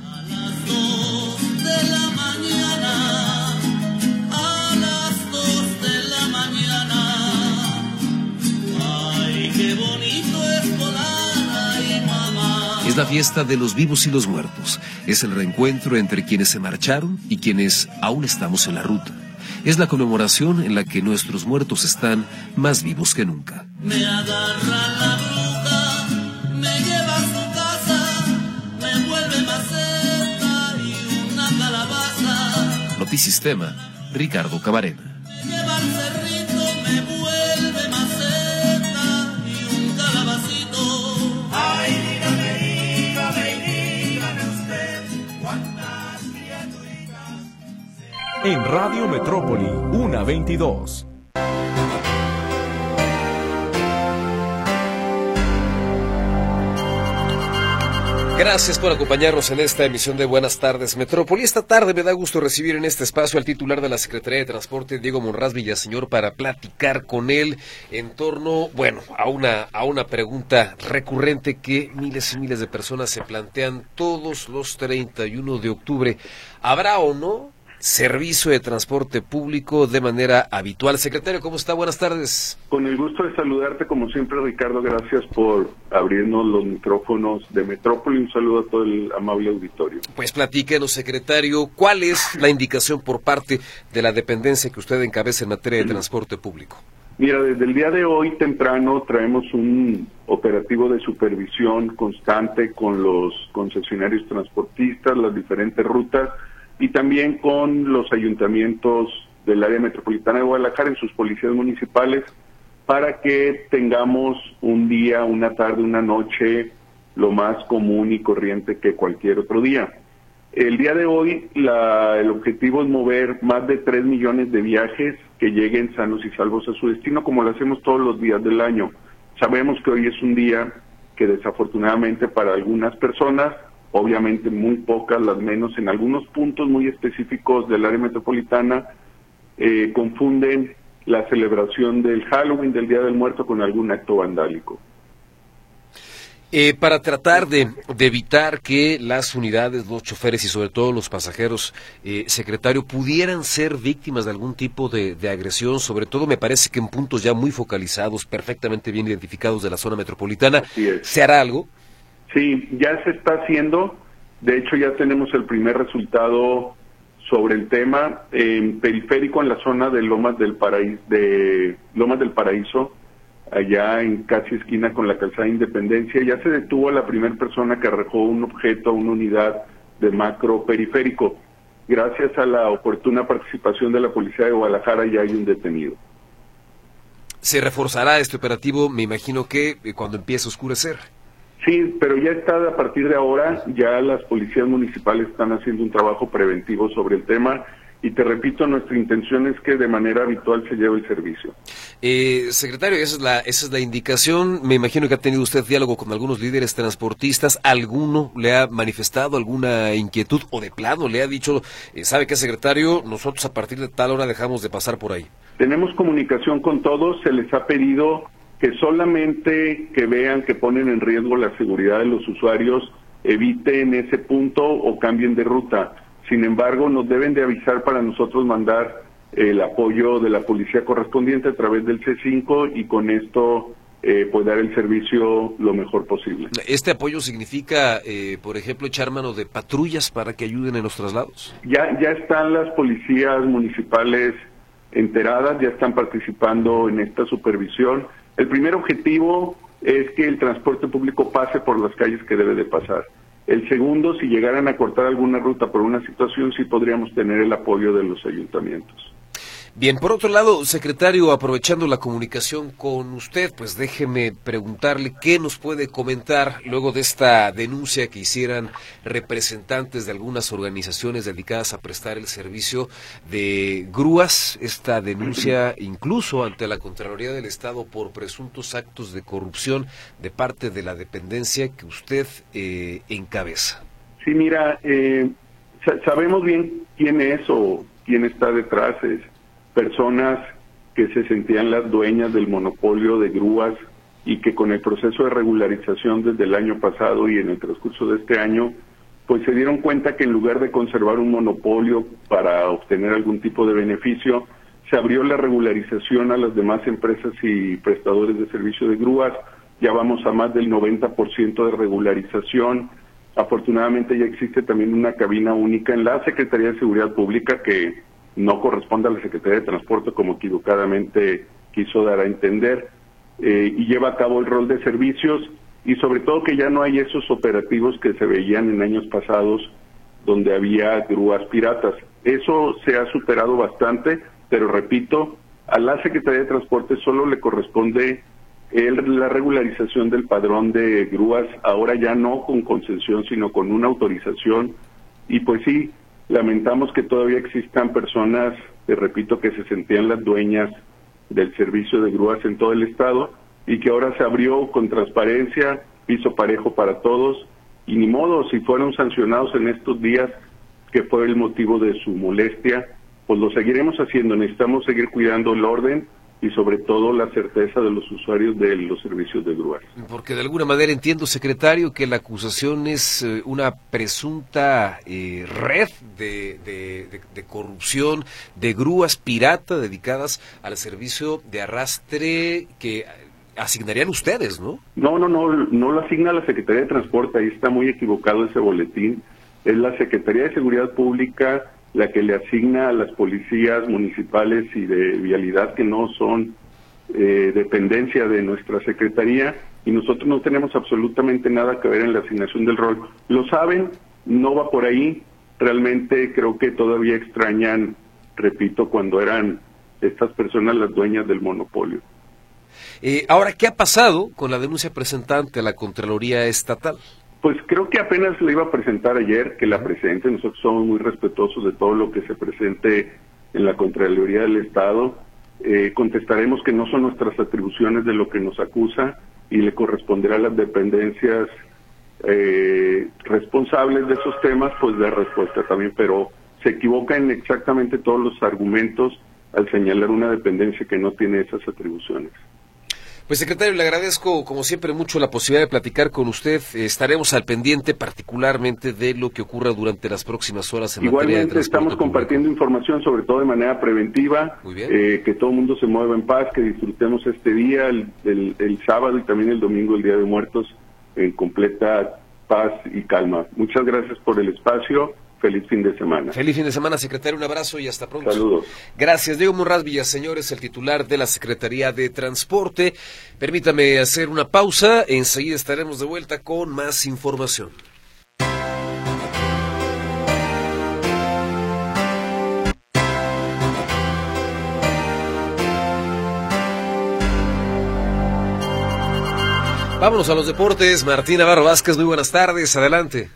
Es la fiesta de los vivos y los muertos. Es el reencuentro entre quienes se marcharon y quienes aún estamos en la ruta. Es la conmemoración en la que nuestros muertos están más vivos que nunca. Me agarra la bruja, me lleva a su casa, me vuelve maceta y una calabaza. Notisistema, Ricardo Camarena. Me lleva al cerrito, me vuelve maceta y un calabacito. Ay, dígame, dígame, dígame usted cuántas criaturitas. En Radio Metrópoli, una veintidós. Gracias por acompañarnos en esta emisión de Buenas Tardes Metrópoli. Esta tarde me da gusto recibir en este espacio al titular de la Secretaría de Transporte, Diego Monraz Villaseñor, para platicar con él en torno, bueno, a una, a una pregunta recurrente que miles y miles de personas se plantean todos los treinta y uno de octubre. ¿Habrá o no servicio de transporte público de manera habitual? Secretario, ¿cómo está? Buenas tardes. Con el gusto de saludarte, como siempre, Ricardo. Gracias por abrirnos los micrófonos de Metrópoli. Un saludo a todo el amable auditorio. Pues platíquenos, secretario, ¿cuál es la indicación por parte de la dependencia que usted encabeza en materia de transporte público? Mira, desde el día de hoy temprano traemos un operativo de supervisión constante con los concesionarios transportistas, las diferentes rutas, y también con los ayuntamientos del área metropolitana de Guadalajara en sus policías municipales, para que tengamos un día, una tarde, una noche lo más común y corriente que cualquier otro día. El día de hoy la, el objetivo es mover más de tres millones de viajes que lleguen sanos y salvos a su destino, como lo hacemos todos los días del año. Sabemos que hoy es un día que desafortunadamente para algunas personas, obviamente muy pocas, las menos, en algunos puntos muy específicos del área metropolitana, eh, confunden la celebración del Halloween, del Día del Muerto, con algún acto vandálico. Eh, para tratar de, de evitar que las unidades, los choferes y sobre todo los pasajeros, eh, secretario, pudieran ser víctimas de algún tipo de, de agresión, sobre todo me parece que en puntos ya muy focalizados, perfectamente bien identificados de la zona metropolitana, ¿se hará algo? Sí, ya se está haciendo. De hecho, ya tenemos el primer resultado sobre el tema. En periférico, en la zona de Lomas del Paraíso, de Lomas del Paraíso, allá en casi esquina con la calzada Independencia, ya se detuvo a la primera persona que arrojó un objeto a una unidad de macro periférico. Gracias a la oportuna participación de la Policía de Guadalajara ya hay un detenido. ¿Se reforzará este operativo, me imagino que eh, cuando empiece a oscurecer? Sí, pero ya está a partir de ahora, ya las policías municipales están haciendo un trabajo preventivo sobre el tema y te repito, nuestra intención es que de manera habitual se lleve el servicio. Eh, secretario, esa es la esa es la indicación. Me imagino que ha tenido usted diálogo con algunos líderes transportistas. ¿Alguno le ha manifestado alguna inquietud o de plano le ha dicho, eh, sabe qué, secretario, nosotros a partir de tal hora dejamos de pasar por ahí? Tenemos comunicación con todos, se les ha pedido que solamente que vean que ponen en riesgo la seguridad de los usuarios, eviten ese punto o cambien de ruta. Sin embargo, nos deben de avisar para nosotros mandar el apoyo de la policía correspondiente a través del C cinco y con esto eh, pues dar el servicio lo mejor posible. ¿Este apoyo significa, eh, por ejemplo, echar mano de patrullas para que ayuden en los traslados? Ya, ya están las policías municipales enteradas, ya están participando en esta supervisión. El primer objetivo es que el transporte público pase por las calles que debe de pasar. El segundo, si llegaran a cortar alguna ruta por una situación, sí podríamos tener el apoyo de los ayuntamientos. Bien, por otro lado, secretario, aprovechando la comunicación con usted, pues déjeme preguntarle qué nos puede comentar luego de esta denuncia que hicieran representantes de algunas organizaciones dedicadas a prestar el servicio de grúas, esta denuncia incluso ante la Contraloría del Estado por presuntos actos de corrupción de parte de la dependencia que usted eh, encabeza. Sí, mira, eh, sabemos bien quién es o quién está detrás, es personas que se sentían las dueñas del monopolio de grúas y que con el proceso de regularización desde el año pasado y en el transcurso de este año, pues se dieron cuenta que en lugar de conservar un monopolio para obtener algún tipo de beneficio, se abrió la regularización a las demás empresas y prestadores de servicio de grúas. Ya vamos a más del noventa por ciento de regularización. Afortunadamente ya existe también una cabina única en la Secretaría de Seguridad Pública que no corresponde a la Secretaría de Transporte como equivocadamente quiso dar a entender, eh, y lleva a cabo el rol de servicios y sobre todo que ya no hay esos operativos que se veían en años pasados donde había grúas piratas. Eso se ha superado bastante, pero repito, a la Secretaría de Transporte solo le corresponde el, la regularización del padrón de grúas, ahora ya no con concesión, sino con una autorización, y pues sí, lamentamos que todavía existan personas, te repito, que se sentían las dueñas del servicio de grúas en todo el estado y que ahora se abrió con transparencia, piso parejo para todos, y ni modo, si fueron sancionados en estos días, que fue el motivo de su molestia, pues lo seguiremos haciendo. Necesitamos seguir cuidando el orden y sobre todo la certeza de los usuarios de los servicios de grúas. Porque de alguna manera entiendo, secretario, que la acusación es eh, una presunta eh, red de, de, de, de corrupción, de grúas pirata dedicadas al servicio de arrastre que asignarían ustedes, ¿no? No, no, no, no lo asigna la Secretaría de Transporte, ahí está muy equivocado ese boletín. Es la Secretaría de Seguridad Pública la que le asigna a las policías municipales y de vialidad que no son eh, dependencia de nuestra secretaría, y nosotros no tenemos absolutamente nada que ver en la asignación del rol. Lo saben, no va por ahí, realmente creo que todavía extrañan, repito, cuando eran estas personas las dueñas del monopolio. Eh, ahora, ¿qué ha pasado con la denuncia presentante a la Contraloría Estatal? Pues creo que apenas le iba a presentar ayer, que la presente. Nosotros somos muy respetuosos de todo lo que se presente en la Contraloría del Estado. Eh, contestaremos que no son nuestras atribuciones de lo que nos acusa y le corresponderá a las dependencias eh, responsables de esos temas, pues dar respuesta también, pero se equivoca en exactamente todos los argumentos al señalar una dependencia que no tiene esas atribuciones. Pues, secretario, le agradezco como siempre mucho la posibilidad de platicar con usted. Estaremos al pendiente particularmente de lo que ocurra durante las próximas horas en Igualmente, materia de transporte estamos público. Compartiendo información, sobre todo de manera preventiva, Muy bien. Eh, que todo el mundo se mueva en paz, que disfrutemos este día, el, el, el sábado y también el domingo, el Día de Muertos, en completa paz y calma. Muchas gracias por el espacio. Feliz fin de semana. Feliz fin de semana, secretario. Un abrazo y hasta pronto. Saludos. Gracias. Diego Monraz Villaseñor es el titular de la Secretaría de Transporte. Permítame hacer una pausa. Enseguida estaremos de vuelta con más información. Vámonos a los deportes. Martín Navarro Vázquez, muy buenas tardes. Adelante.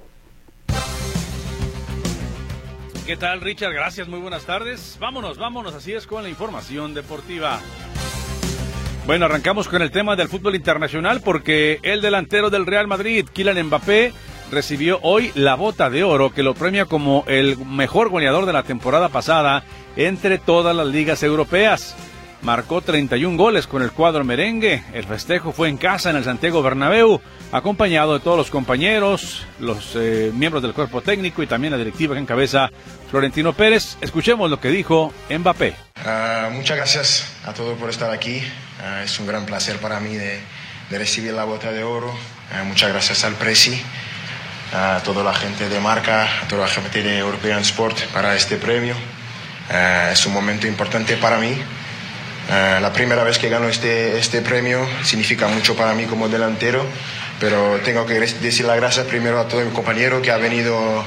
¿Qué tal, Richard? Gracias, muy buenas tardes. Vámonos, vámonos, así es, con la información deportiva. Bueno, arrancamos con el tema del fútbol internacional porque el delantero del Real Madrid, Kylian Mbappé, recibió hoy la Bota de Oro, que lo premia como el mejor goleador de la temporada pasada entre todas las ligas europeas. Marcó treinta y un goles con el cuadro merengue. El festejo fue en casa en el Santiago Bernabéu, acompañado de todos los compañeros, los eh, miembros del cuerpo técnico y también la directiva que encabeza Florentino Pérez. Escuchemos lo que dijo Mbappé. Uh, muchas gracias a todos por estar aquí. Uh, es un gran placer para mí de, de recibir la Bota de Oro. Uh, muchas gracias al Presi, a toda la gente de marca, a toda la gente de European Sport para este premio. Uh, es un momento importante para mí. Uh, la primera vez que gano este, este premio significa mucho para mí como delantero, pero tengo que decir las gracias primero a todo mi compañero que ha venido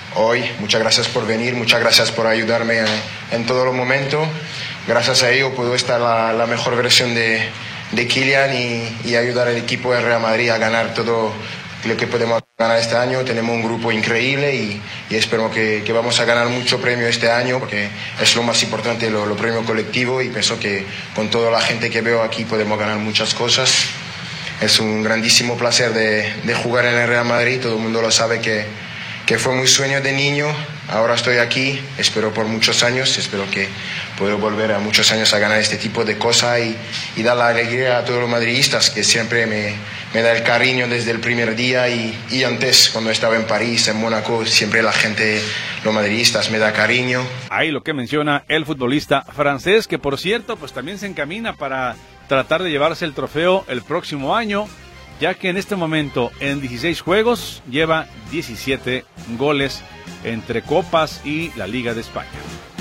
hoy. Muchas gracias por venir, muchas gracias por ayudarme en, en todos los momentos. Gracias a ello puedo estar la, la mejor versión de, de Kylian y, y ayudar al equipo de Real Madrid a ganar todo lo que podemos ganar este año. Tenemos un grupo increíble y, y espero que, que vamos a ganar mucho premio este año, porque es lo más importante, lo, lo premio colectivo, y pienso que con toda la gente que veo aquí podemos ganar muchas cosas. Es un grandísimo placer de, de jugar en el Real Madrid. Todo el mundo lo sabe que, que fue mi sueño de niño. Ahora estoy aquí, espero por muchos años, espero que puedo volver a muchos años a ganar este tipo de cosas y, y dar la alegría a todos los madridistas, que siempre me, me da el cariño desde el primer día y, y antes, cuando estaba en París, en Mónaco, siempre la gente, los madridistas, me da cariño. Ahí lo que menciona el futbolista francés, que por cierto, pues también se encamina para tratar de llevarse el trofeo el próximo año, ya que en este momento en dieciséis juegos lleva diecisiete goles entre Copas y la Liga de España.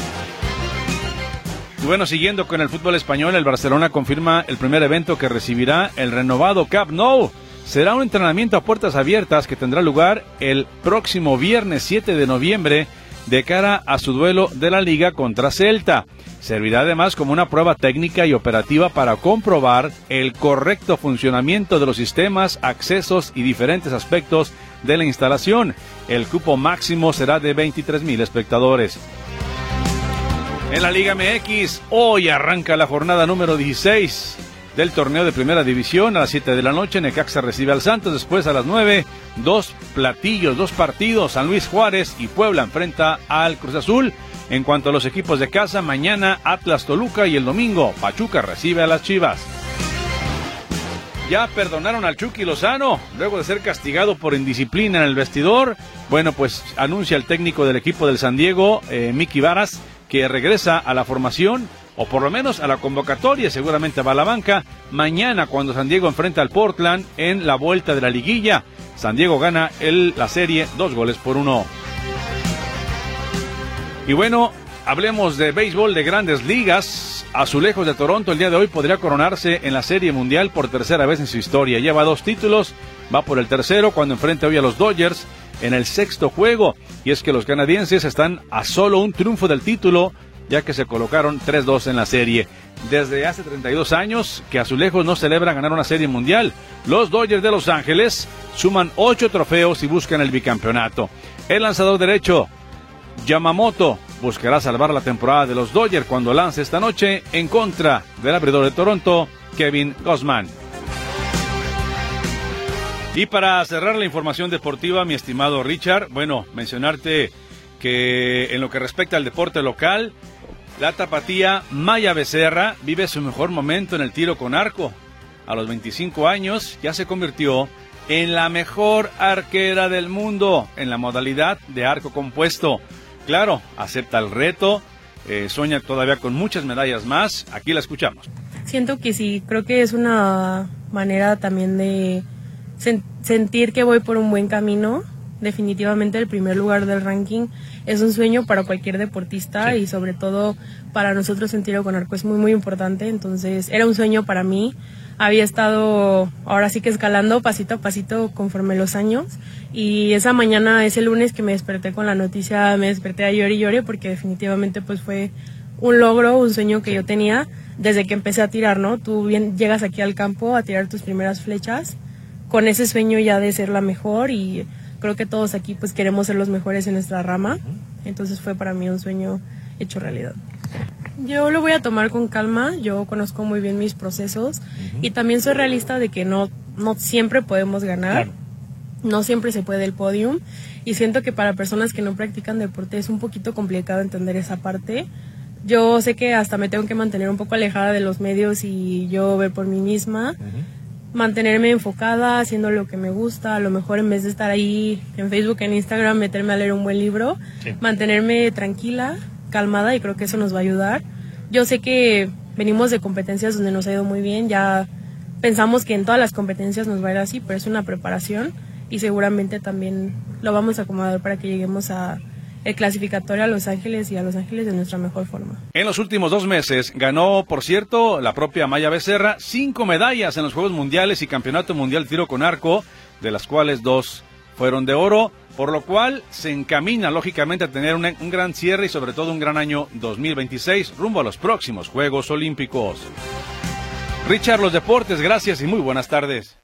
Y bueno, siguiendo con el fútbol español, el Barcelona confirma el primer evento que recibirá el renovado Camp Nou. Será un entrenamiento a puertas abiertas que tendrá lugar el próximo viernes siete de noviembre de cara a su duelo de la Liga contra Celta. Servirá además como una prueba técnica y operativa para comprobar el correcto funcionamiento de los sistemas, accesos y diferentes aspectos de la instalación. El cupo máximo será de veintitrés mil espectadores. En la Liga M X, hoy arranca la jornada número dieciséis del torneo de Primera División. A las siete de la noche, Necaxa recibe al Santos. Después, a las nueve, dos platillos, dos partidos. San Luis Juárez y Puebla enfrenta al Cruz Azul. En cuanto a los equipos de casa, mañana Atlas Toluca y el domingo Pachuca recibe a las Chivas. Ya perdonaron al Chucky Lozano luego de ser castigado por indisciplina en el vestidor. Bueno, pues anuncia el técnico del equipo del San Diego, eh, Miki Varas, que regresa a la formación, o por lo menos a la convocatoria, seguramente va a la banca, mañana cuando San Diego enfrenta al Portland en la vuelta de la liguilla. San Diego gana el, la serie dos goles por uno. Y bueno, hablemos de béisbol de Grandes Ligas. Azulejos de Toronto el día de hoy podría coronarse en la Serie Mundial por tercera vez en su historia. Lleva dos títulos, va por el tercero cuando enfrenta hoy a los Dodgers en el sexto juego. Y es que los canadienses están a solo un triunfo del título, ya que se colocaron tres dos en la serie. Desde hace treinta y dos años que Azulejos no celebra ganar una Serie Mundial. Los Dodgers de Los Ángeles suman ocho trofeos y buscan el bicampeonato. El lanzador derecho Yamamoto buscará salvar la temporada de los Dodgers cuando lance esta noche en contra del abridor de Toronto, Kevin Gausman. Y para cerrar la información deportiva, mi estimado Richard, bueno, mencionarte que en lo que respecta al deporte local, la tapatía Maya Becerra vive su mejor momento en el tiro con arco. A los veinticinco años ya se convirtió en la mejor arquera del mundo en la modalidad de arco compuesto. Claro, acepta el reto, eh, sueña todavía con muchas medallas más. Aquí la escuchamos. Siento que sí, creo que es una manera también de sen- sentir que voy por un buen camino. Definitivamente el primer lugar del ranking es un sueño para cualquier deportista, sí, y sobre todo para nosotros en tiro con arco es muy muy importante. Entonces era un sueño para mí. Había estado ahora sí que escalando pasito a pasito conforme los años, y esa mañana, ese lunes que me desperté con la noticia, me desperté a llorar y lloré porque definitivamente pues fue un logro, un sueño que yo tenía desde que empecé a tirar, ¿no? Tú bien, llegas aquí al campo a tirar tus primeras flechas con ese sueño ya de ser la mejor, y creo que todos aquí pues queremos ser los mejores en nuestra rama. Entonces fue para mí un sueño hecho realidad. Yo lo voy a tomar con calma, yo conozco muy bien mis procesos, uh-huh, y también soy realista de que no, no siempre podemos ganar, claro, no siempre se puede el podium, y siento que para personas que no practican deporte es un poquito complicado entender esa parte. Yo sé que hasta me tengo que mantener un poco alejada de los medios y yo ver por mí misma, uh-huh, mantenerme enfocada, haciendo lo que me gusta, a lo mejor en vez de estar ahí en Facebook, en Instagram, meterme a leer un buen libro, sí, mantenerme tranquila, calmada, y creo que eso nos va a ayudar. Yo sé que venimos de competencias donde nos ha ido muy bien, ya pensamos que en todas las competencias nos va a ir así, pero es una preparación y seguramente también lo vamos a acomodar para que lleguemos a el clasificatorio a Los Ángeles y a Los Ángeles de nuestra mejor forma. En los últimos dos meses ganó, por cierto, la propia Maya Becerra cinco medallas en los Juegos Mundiales y Campeonato Mundial Tiro con Arco, de las cuales dos fueron de oro, por lo cual se encamina lógicamente a tener un, un gran cierre y sobre todo un gran año dos mil veintiséis rumbo a los próximos Juegos Olímpicos. Richard, los deportes, gracias y muy buenas tardes.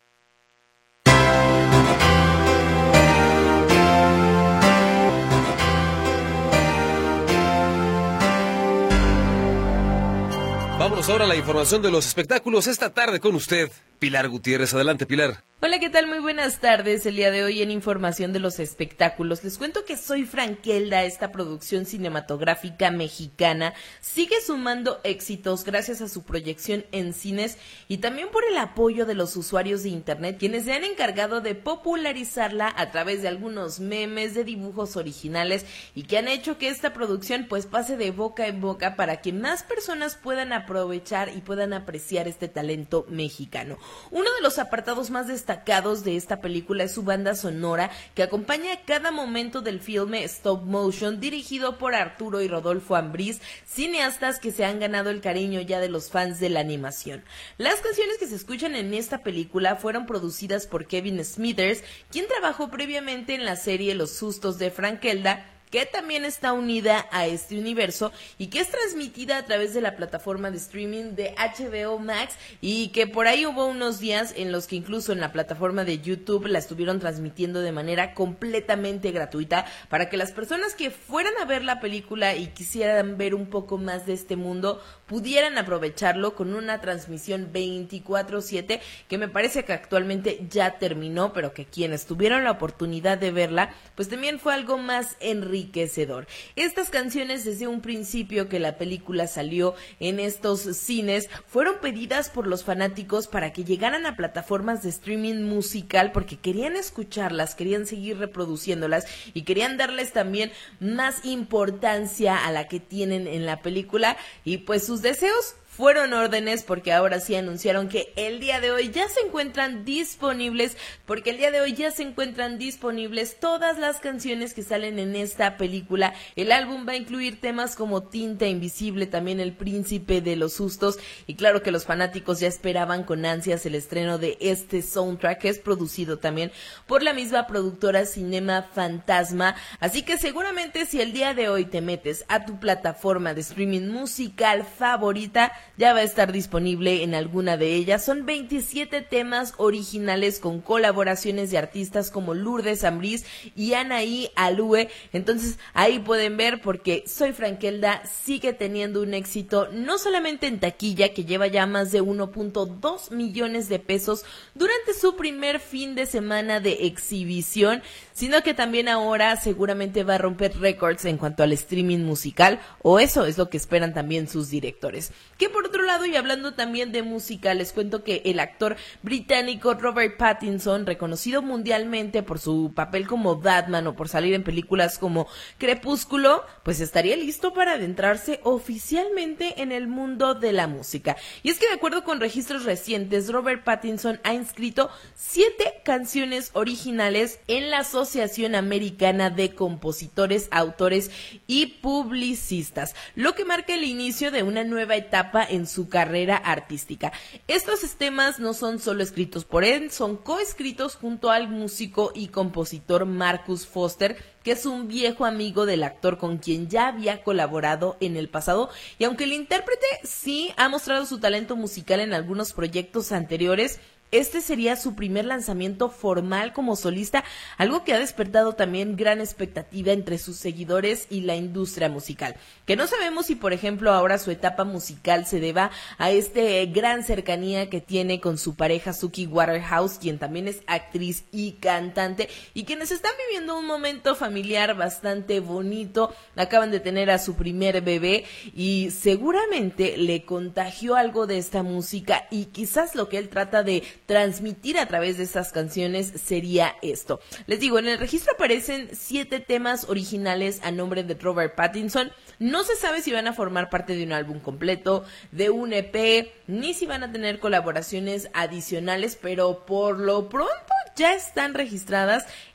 Vámonos ahora a la información de los espectáculos esta tarde con usted, Pilar Gutiérrez. Adelante, Pilar. Hola, ¿qué tal? Muy buenas tardes. El día de hoy en Información de los Espectáculos les cuento que Soy Frankelda, esta producción cinematográfica mexicana, sigue sumando éxitos gracias a su proyección en cines y también por el apoyo de los usuarios de internet, quienes se han encargado de popularizarla a través de algunos memes, de dibujos originales y que han hecho que esta producción pues pase de boca en boca para que más personas puedan aprovechar y puedan apreciar este talento mexicano. Uno de los apartados más destacados de esta película es su banda sonora, que acompaña cada momento del filme Stop Motion, dirigido por Arturo y Rodolfo Ambriz, cineastas que se han ganado el cariño ya de los fans de la animación. Las canciones que se escuchan en esta película fueron producidas por Kevin Smithers, quien trabajó previamente en la serie Los Sustos de Frankelda, que también está unida a este universo y que es transmitida a través de la plataforma de streaming de H B O Max, y que por ahí hubo unos días en los que incluso en la plataforma de YouTube la estuvieron transmitiendo de manera completamente gratuita para que las personas que fueran a ver la película y quisieran ver un poco más de este mundo pudieran aprovecharlo con una transmisión veinticuatro siete, que me parece que actualmente ya terminó, pero que quienes tuvieron la oportunidad de verla pues también fue algo más enriquecedor. Estas canciones, desde un principio que la película salió en estos cines, fueron pedidas por los fanáticos para que llegaran a plataformas de streaming musical porque querían escucharlas, querían seguir reproduciéndolas y querían darles también más importancia a la que tienen en la película, y pues sus deseos fueron órdenes, porque ahora sí anunciaron que el día de hoy ya se encuentran disponibles, porque el día de hoy ya se encuentran disponibles todas las canciones que salen en esta película. El álbum va a incluir temas como Tinta Invisible, también El Príncipe de los Sustos, y claro que los fanáticos ya esperaban con ansias el estreno de este soundtrack, que es producido también por la misma productora Cinema Fantasma. Así que seguramente si el día de hoy te metes a tu plataforma de streaming musical favorita, ya va a estar disponible en alguna de ellas. Son veintisiete temas originales con colaboraciones de artistas como Lourdes Ambriz y Anaí Alúe. Entonces ahí pueden ver, porque Soy Frankelda sigue teniendo un éxito no solamente en taquilla, que lleva ya más de uno punto dos millones de pesos durante su primer fin de semana de exhibición, sino que también ahora seguramente va a romper récords en cuanto al streaming musical, o eso es lo que esperan también sus directores. Que por otro lado, y hablando también de música, les cuento que el actor británico Robert Pattinson, reconocido mundialmente por su papel como Batman o por salir en películas como Crepúsculo, pues estaría listo para adentrarse oficialmente en el mundo de la música. Y es que de acuerdo con registros recientes, Robert Pattinson ha inscrito siete canciones originales en la Asociación Americana de Compositores, Autores y Publicistas, lo que marca el inicio de una nueva etapa en su carrera artística. Estos temas no son solo escritos por él, son coescritos junto al músico y compositor Marcus Foster, que es un viejo amigo del actor con quien ya había colaborado en el pasado, y aunque el intérprete sí ha mostrado su talento musical en algunos proyectos anteriores, este sería su primer lanzamiento formal como solista, algo que ha despertado también gran expectativa entre sus seguidores y la industria musical. Que no sabemos si, por ejemplo, ahora su etapa musical se deba a este gran cercanía que tiene con su pareja Suki Waterhouse, quien también es actriz y cantante, y quienes están viviendo un momento familiar bastante bonito. Acaban de tener a su primer bebé y seguramente le contagió algo de esta música, y quizás lo que él trata de transmitir a través de estas canciones sería esto. Les digo, en el registro aparecen siete temas originales a nombre de Robert Pattinson. No se sabe si van a formar parte de un álbum completo, de un E P, ni si van a tener colaboraciones adicionales, pero por lo pronto ya están registradas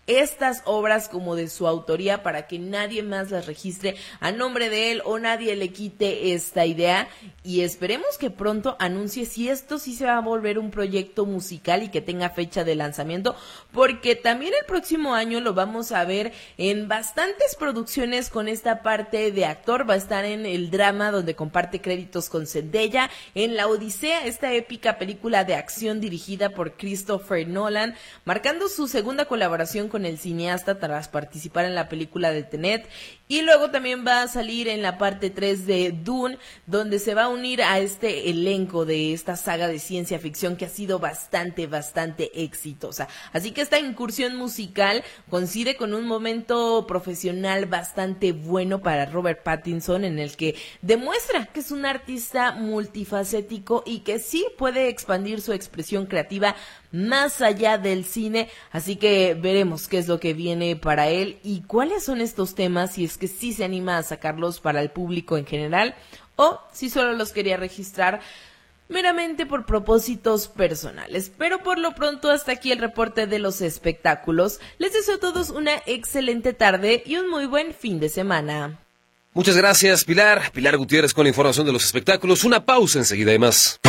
estas obras como de su autoría para que nadie más las registre a nombre de él o nadie le quite esta idea, y esperemos que pronto anuncie si esto sí se va a volver un proyecto musical y que tenga fecha de lanzamiento, porque también el próximo año lo vamos a ver en bastantes producciones con esta parte de actor. Va a estar en el drama donde comparte créditos con Zendaya, en La Odisea, esta épica película de acción dirigida por Christopher Nolan, marcando su segunda colaboración con el cineasta tras participar en la película de Tenet, y luego también va a salir en la parte tres de Dune, donde se va a unir a este elenco de esta saga de ciencia ficción que ha sido bastante, bastante exitosa. Así que esta incursión musical coincide con un momento profesional bastante bueno para Robert Pattinson, en el que demuestra que es un artista multifacético y que sí puede expandir su expresión creativa más allá del cine, así que veremos qué es lo que viene para él y cuáles son estos temas, si es que sí se anima a sacarlos para el público en general o si solo los quería registrar meramente por propósitos personales. Pero por lo pronto hasta aquí el reporte de los espectáculos. Les deseo a todos una excelente tarde y un muy buen fin de semana. Muchas gracias, Pilar. Pilar Gutiérrez con la información de los espectáculos. Una pausa, enseguida hay más.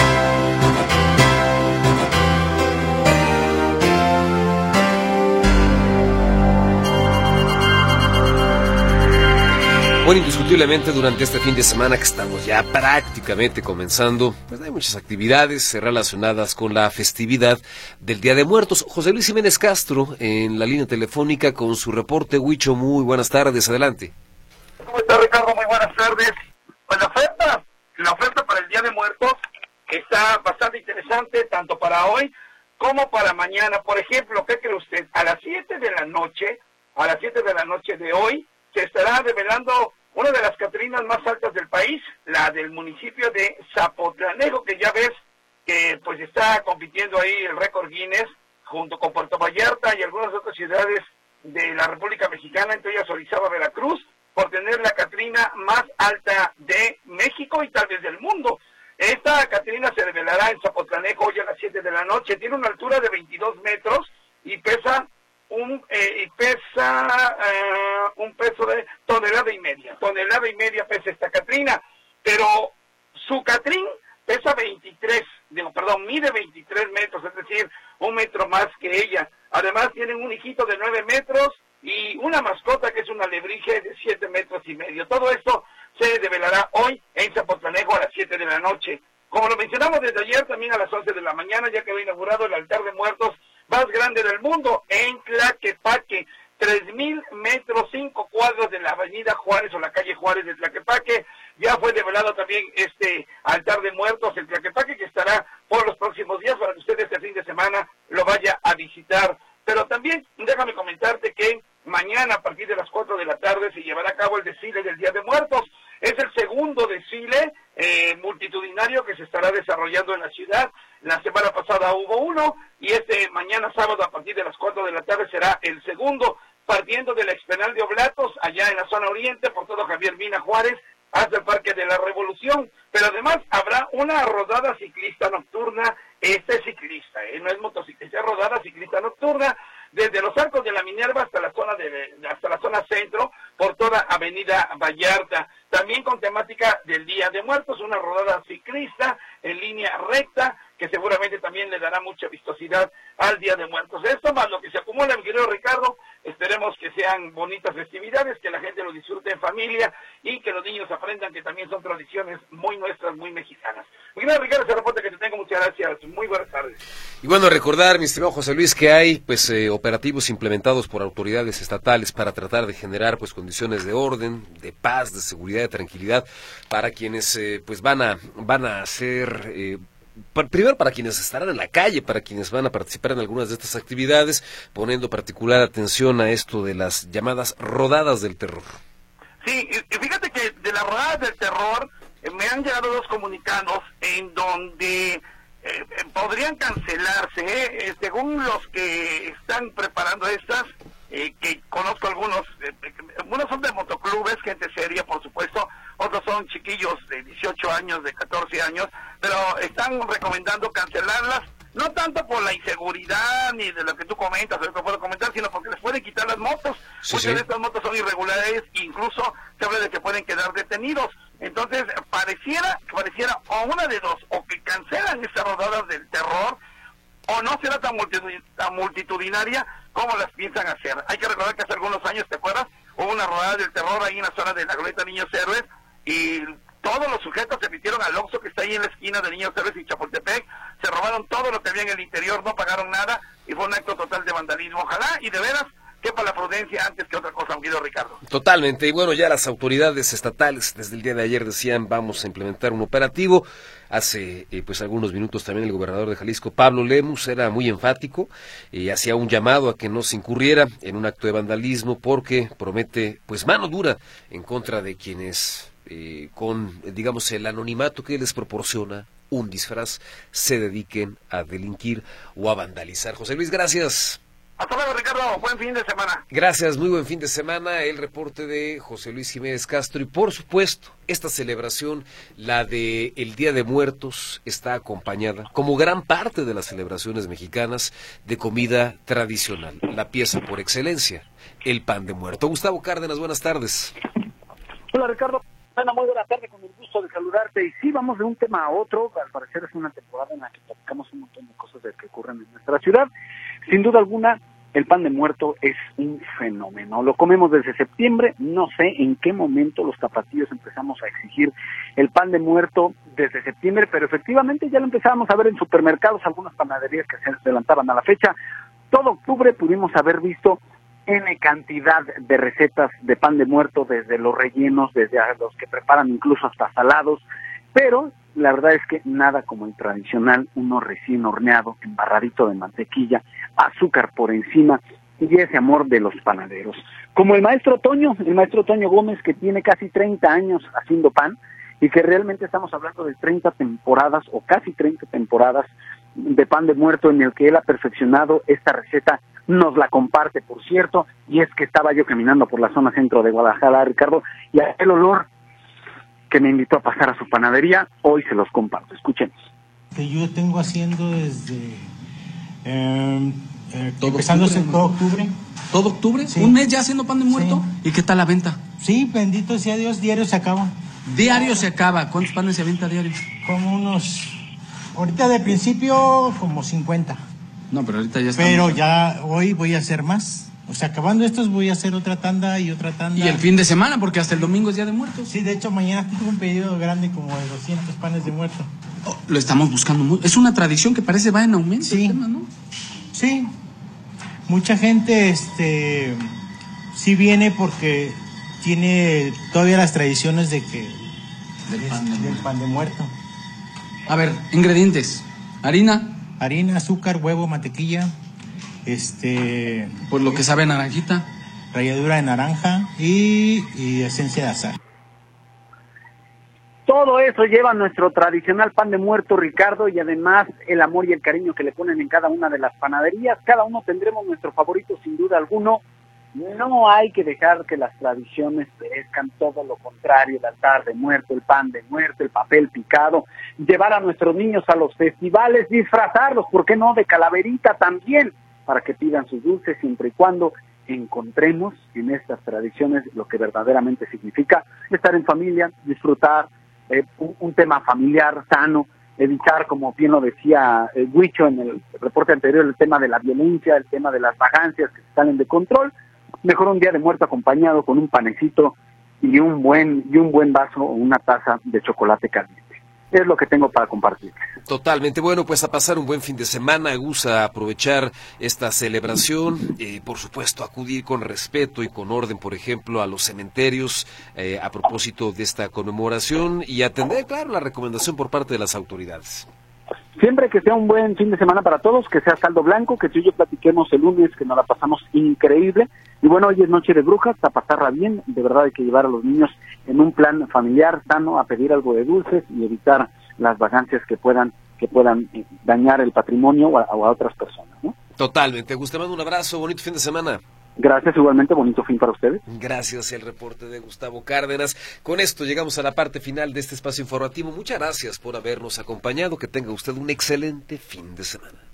Bueno, indiscutiblemente durante este fin de semana que estamos ya prácticamente comenzando, pues hay muchas actividades relacionadas con la festividad del Día de Muertos. José Luis Jiménez Castro en la línea telefónica con su reporte. Huicho, muy buenas tardes, adelante. ¿Cómo está, Ricardo? Muy buenas tardes. Pues la oferta, la oferta para el Día de Muertos está bastante interesante, tanto para hoy como para mañana. Por ejemplo, ¿qué cree usted? A las siete de la noche, a las siete de la noche de hoy, se estará develando una de las catrinas más altas del país, la del municipio de Zapotlanejo, que ya ves que pues está compitiendo ahí el récord Guinness, junto con Puerto Vallarta y algunas otras ciudades de la República Mexicana, entre ellas Orizaba, Veracruz, por tener la catrina más alta de México y tal vez del mundo. Esta catrina se develará en Zapotlanejo hoy a las siete de la noche, tiene una altura de veintidós metros y pesa un eh, y pesa uh, un peso de tonelada y media, tonelada y media pesa esta catrina, pero su catrín pesa veintitrés, digo, perdón, mide veintitrés metros, es decir, un metro más que ella. Además tienen un hijito de nueve metros y una mascota que es una alebrije de siete metros y medio. Todo esto se develará hoy en Zapotlanejo a las siete de la noche. Como lo mencionamos desde ayer, también a las once de la mañana, ya quedó inaugurado el altar de muertos más grande del mundo, en Tlaquepaque, tres mil metros, cinco cuadros de la avenida Juárez o la calle Juárez de Tlaquepaque. Ya fue develado también este altar de muertos en Tlaquepaque, que estará por los próximos días para que usted este fin de semana lo vaya a visitar. Pero también déjame comentarte que mañana a partir de las cuatro de la tarde se llevará a cabo el desfile del Día de Muertos. Es el segundo desfile eh, multitudinario que se estará desarrollando en la ciudad. La semana pasada hubo uno y este mañana sábado a partir de las cuatro de la tarde será el segundo, partiendo del Explanal de Oblatos, allá en la zona oriente, por todo Javier Mina Juárez, hasta el Parque de la Revolución. Pero además habrá una rodada ciclista nocturna. Este es ciclista, ¿eh? No es motociclista, es rodada ciclista nocturna, desde los Arcos de la Minerva hasta la zona de hasta la zona centro, por toda Avenida Vallarta, también con temática del Día de Muertos, una rodada ciclista en línea recta, que seguramente también le dará mucha vistosidad al Día de Muertos. Esto más lo que se acumula, mi querido Ricardo, esperemos que sean bonitas festividades, que la gente lo disfrute en familia y que los niños aprendan que también son tradiciones muy nuestras, muy mexicanas. Mi querido Ricardo, ese reporte que te tengo, muchas gracias, muy buenas tardes. Y bueno, recordar, mi estimado José Luis, que hay pues eh, operativos implementados por autoridades estatales para tratar de generar pues condiciones de orden, de paz, de seguridad, de tranquilidad para quienes eh, pues van a van a hacer eh, primero para quienes estarán en la calle, para quienes van a participar en algunas de estas actividades, poniendo particular atención a esto de las llamadas rodadas del terror. Sí, y fíjate que de las rodadas del terror eh, me han llegado dos comunicados en donde eh, eh, podrían cancelarse, eh, según los que están preparando estas, eh, que conozco algunos, eh, algunos son de motoclubes, gente seria por supuesto, otros son chiquillos de dieciocho años, de catorce años, pero están recomendando cancelarlas no tanto por la inseguridad ni de lo que tú comentas, o lo que puedo comentar, sino porque les pueden quitar las motos. Sí, Muchas sí. de estas motos son irregulares, incluso se habla de que pueden quedar detenidos. Entonces, pareciera, pareciera o una de dos, o que cancelan esas rodadas del terror, o no será tan, multitud- tan multitudinaria como las piensan hacer. Hay que recordar que hace algunos años, ¿te acuerdas? Hubo una rodada del terror ahí en la zona de la Glorieta Niños Héroes, y todos los sujetos se metieron al Oxxo que está ahí en la esquina de Niños Héroes y Chapultepec, se robaron todo lo que había en el interior, no pagaron nada, y fue un acto total de vandalismo. Ojalá, y de veras, quepa la prudencia antes que otra cosa, querido Ricardo. Totalmente, y bueno, ya las autoridades estatales desde el día de ayer decían vamos a implementar un operativo. Hace eh, pues algunos minutos también el gobernador de Jalisco, Pablo Lemus, era muy enfático y hacía un llamado a que no se incurriera en un acto de vandalismo porque promete pues mano dura en contra de quienes eh, con digamos el anonimato que les proporciona un disfraz se dediquen a delinquir o a vandalizar. José Luis, gracias. Hasta luego, Ricardo. Buen fin de semana. Gracias, muy buen fin de semana. El reporte de José Luis Jiménez Castro. Y por supuesto, esta celebración, la de el Día de Muertos, está acompañada, como gran parte de las celebraciones mexicanas, de comida tradicional. La pieza por excelencia, el pan de muerto. Gustavo Cárdenas, buenas tardes. Hola, Ricardo. Ana, muy buena tarde, con el gusto de saludarte. Y sí, vamos de un tema a otro. Al parecer es una temporada en la que platicamos un montón de cosas de que ocurren en nuestra ciudad. Sin duda alguna, el pan de muerto es un fenómeno. Lo comemos desde septiembre. No sé en qué momento los tapatíos empezamos a exigir el pan de muerto desde septiembre, pero efectivamente ya lo empezábamos a ver en supermercados, algunas panaderías que se adelantaban a la fecha. Todo octubre pudimos haber visto N cantidad de recetas de pan de muerto, desde los rellenos, desde a los que preparan incluso hasta salados, pero la verdad es que nada como el tradicional, uno recién horneado, embarradito de mantequilla, azúcar por encima y ese amor de los panaderos. Como el maestro Toño, el maestro Toño Gómez, que tiene casi treinta años haciendo pan y que realmente estamos hablando de treinta temporadas o casi treinta temporadas de pan de muerto en el que él ha perfeccionado esta receta. Nos la comparte, por cierto, y es que estaba yo caminando por la zona centro de Guadalajara, Ricardo, y aquel olor que me invitó a pasar a su panadería, hoy se los comparto. Escuchemos. Que yo tengo haciendo desde eh, eh, ¿Todo empezando octubre, en todo octubre. ¿Todo octubre? Sí. ¿Un mes ya haciendo pan de muerto? Sí. ¿Y qué tal la venta? Sí, bendito sea Dios, diario se acaba. Diario se acaba. ¿Cuántos panes se venta diario? Como unos, ahorita de principio como cincuenta. No, pero ahorita ya está. Pero ya hoy voy a hacer más. O sea, acabando estos voy a hacer otra tanda y otra tanda. Y el fin de semana, porque hasta el domingo es Día de Muertos. Sí, de hecho mañana tengo un pedido grande como de doscientos panes de muerto. Oh, lo estamos buscando mucho. Es una tradición que parece va en aumento. Sí, el tema, ¿no? Sí. Mucha gente, este, sí viene porque tiene todavía las tradiciones de que del, es, pan, de del pan de muerto. A ver, ingredientes: harina, harina, azúcar, huevo, mantequilla, este, por lo que sabe naranjita, ralladura de naranja y, y esencia de azahar. Todo eso lleva nuestro tradicional pan de muerto, Ricardo, y además el amor y el cariño que le ponen en cada una de las panaderías. Cada uno tendremos nuestro favorito, sin duda alguno. No hay que dejar que las tradiciones perezcan, todo lo contrario, el altar de muerto, el pan de muerto, el papel picado, llevar a nuestros niños a los festivales, disfrazarlos, ¿por qué no?, de calaverita también, para que pidan sus dulces, siempre y cuando encontremos en estas tradiciones lo que verdaderamente significa estar en familia, disfrutar, eh, un, un tema familiar, sano, evitar, como bien lo decía eh, Huicho en el reporte anterior, el tema de la violencia, el tema de las vagancias que se salen de control. Mejor un día de muerto acompañado con un panecito y un buen y un buen vaso o una taza de chocolate caliente. Es lo que tengo para compartir. Totalmente. Bueno, pues a pasar un buen fin de semana, gusta aprovechar esta celebración, eh, por supuesto acudir con respeto y con orden, por ejemplo, a los cementerios eh, a propósito de esta conmemoración y atender, claro, la recomendación por parte de las autoridades. Siempre que sea un buen fin de semana para todos, que sea saldo blanco, que tú y yo platiquemos el lunes, que nos la pasamos increíble. Y bueno, hoy es noche de brujas, a pasarla bien. De verdad hay que llevar a los niños en un plan familiar, sano, a pedir algo de dulces y evitar las vagancias que puedan que puedan dañar el patrimonio o a, o a otras personas, ¿no? Totalmente. Gustavo, un abrazo, bonito fin de semana. Gracias, igualmente, bonito fin para ustedes. Gracias, el reporte de Gustavo Cárdenas. Con esto llegamos a la parte final de este espacio informativo. Muchas gracias por habernos acompañado. Que tenga usted un excelente fin de semana.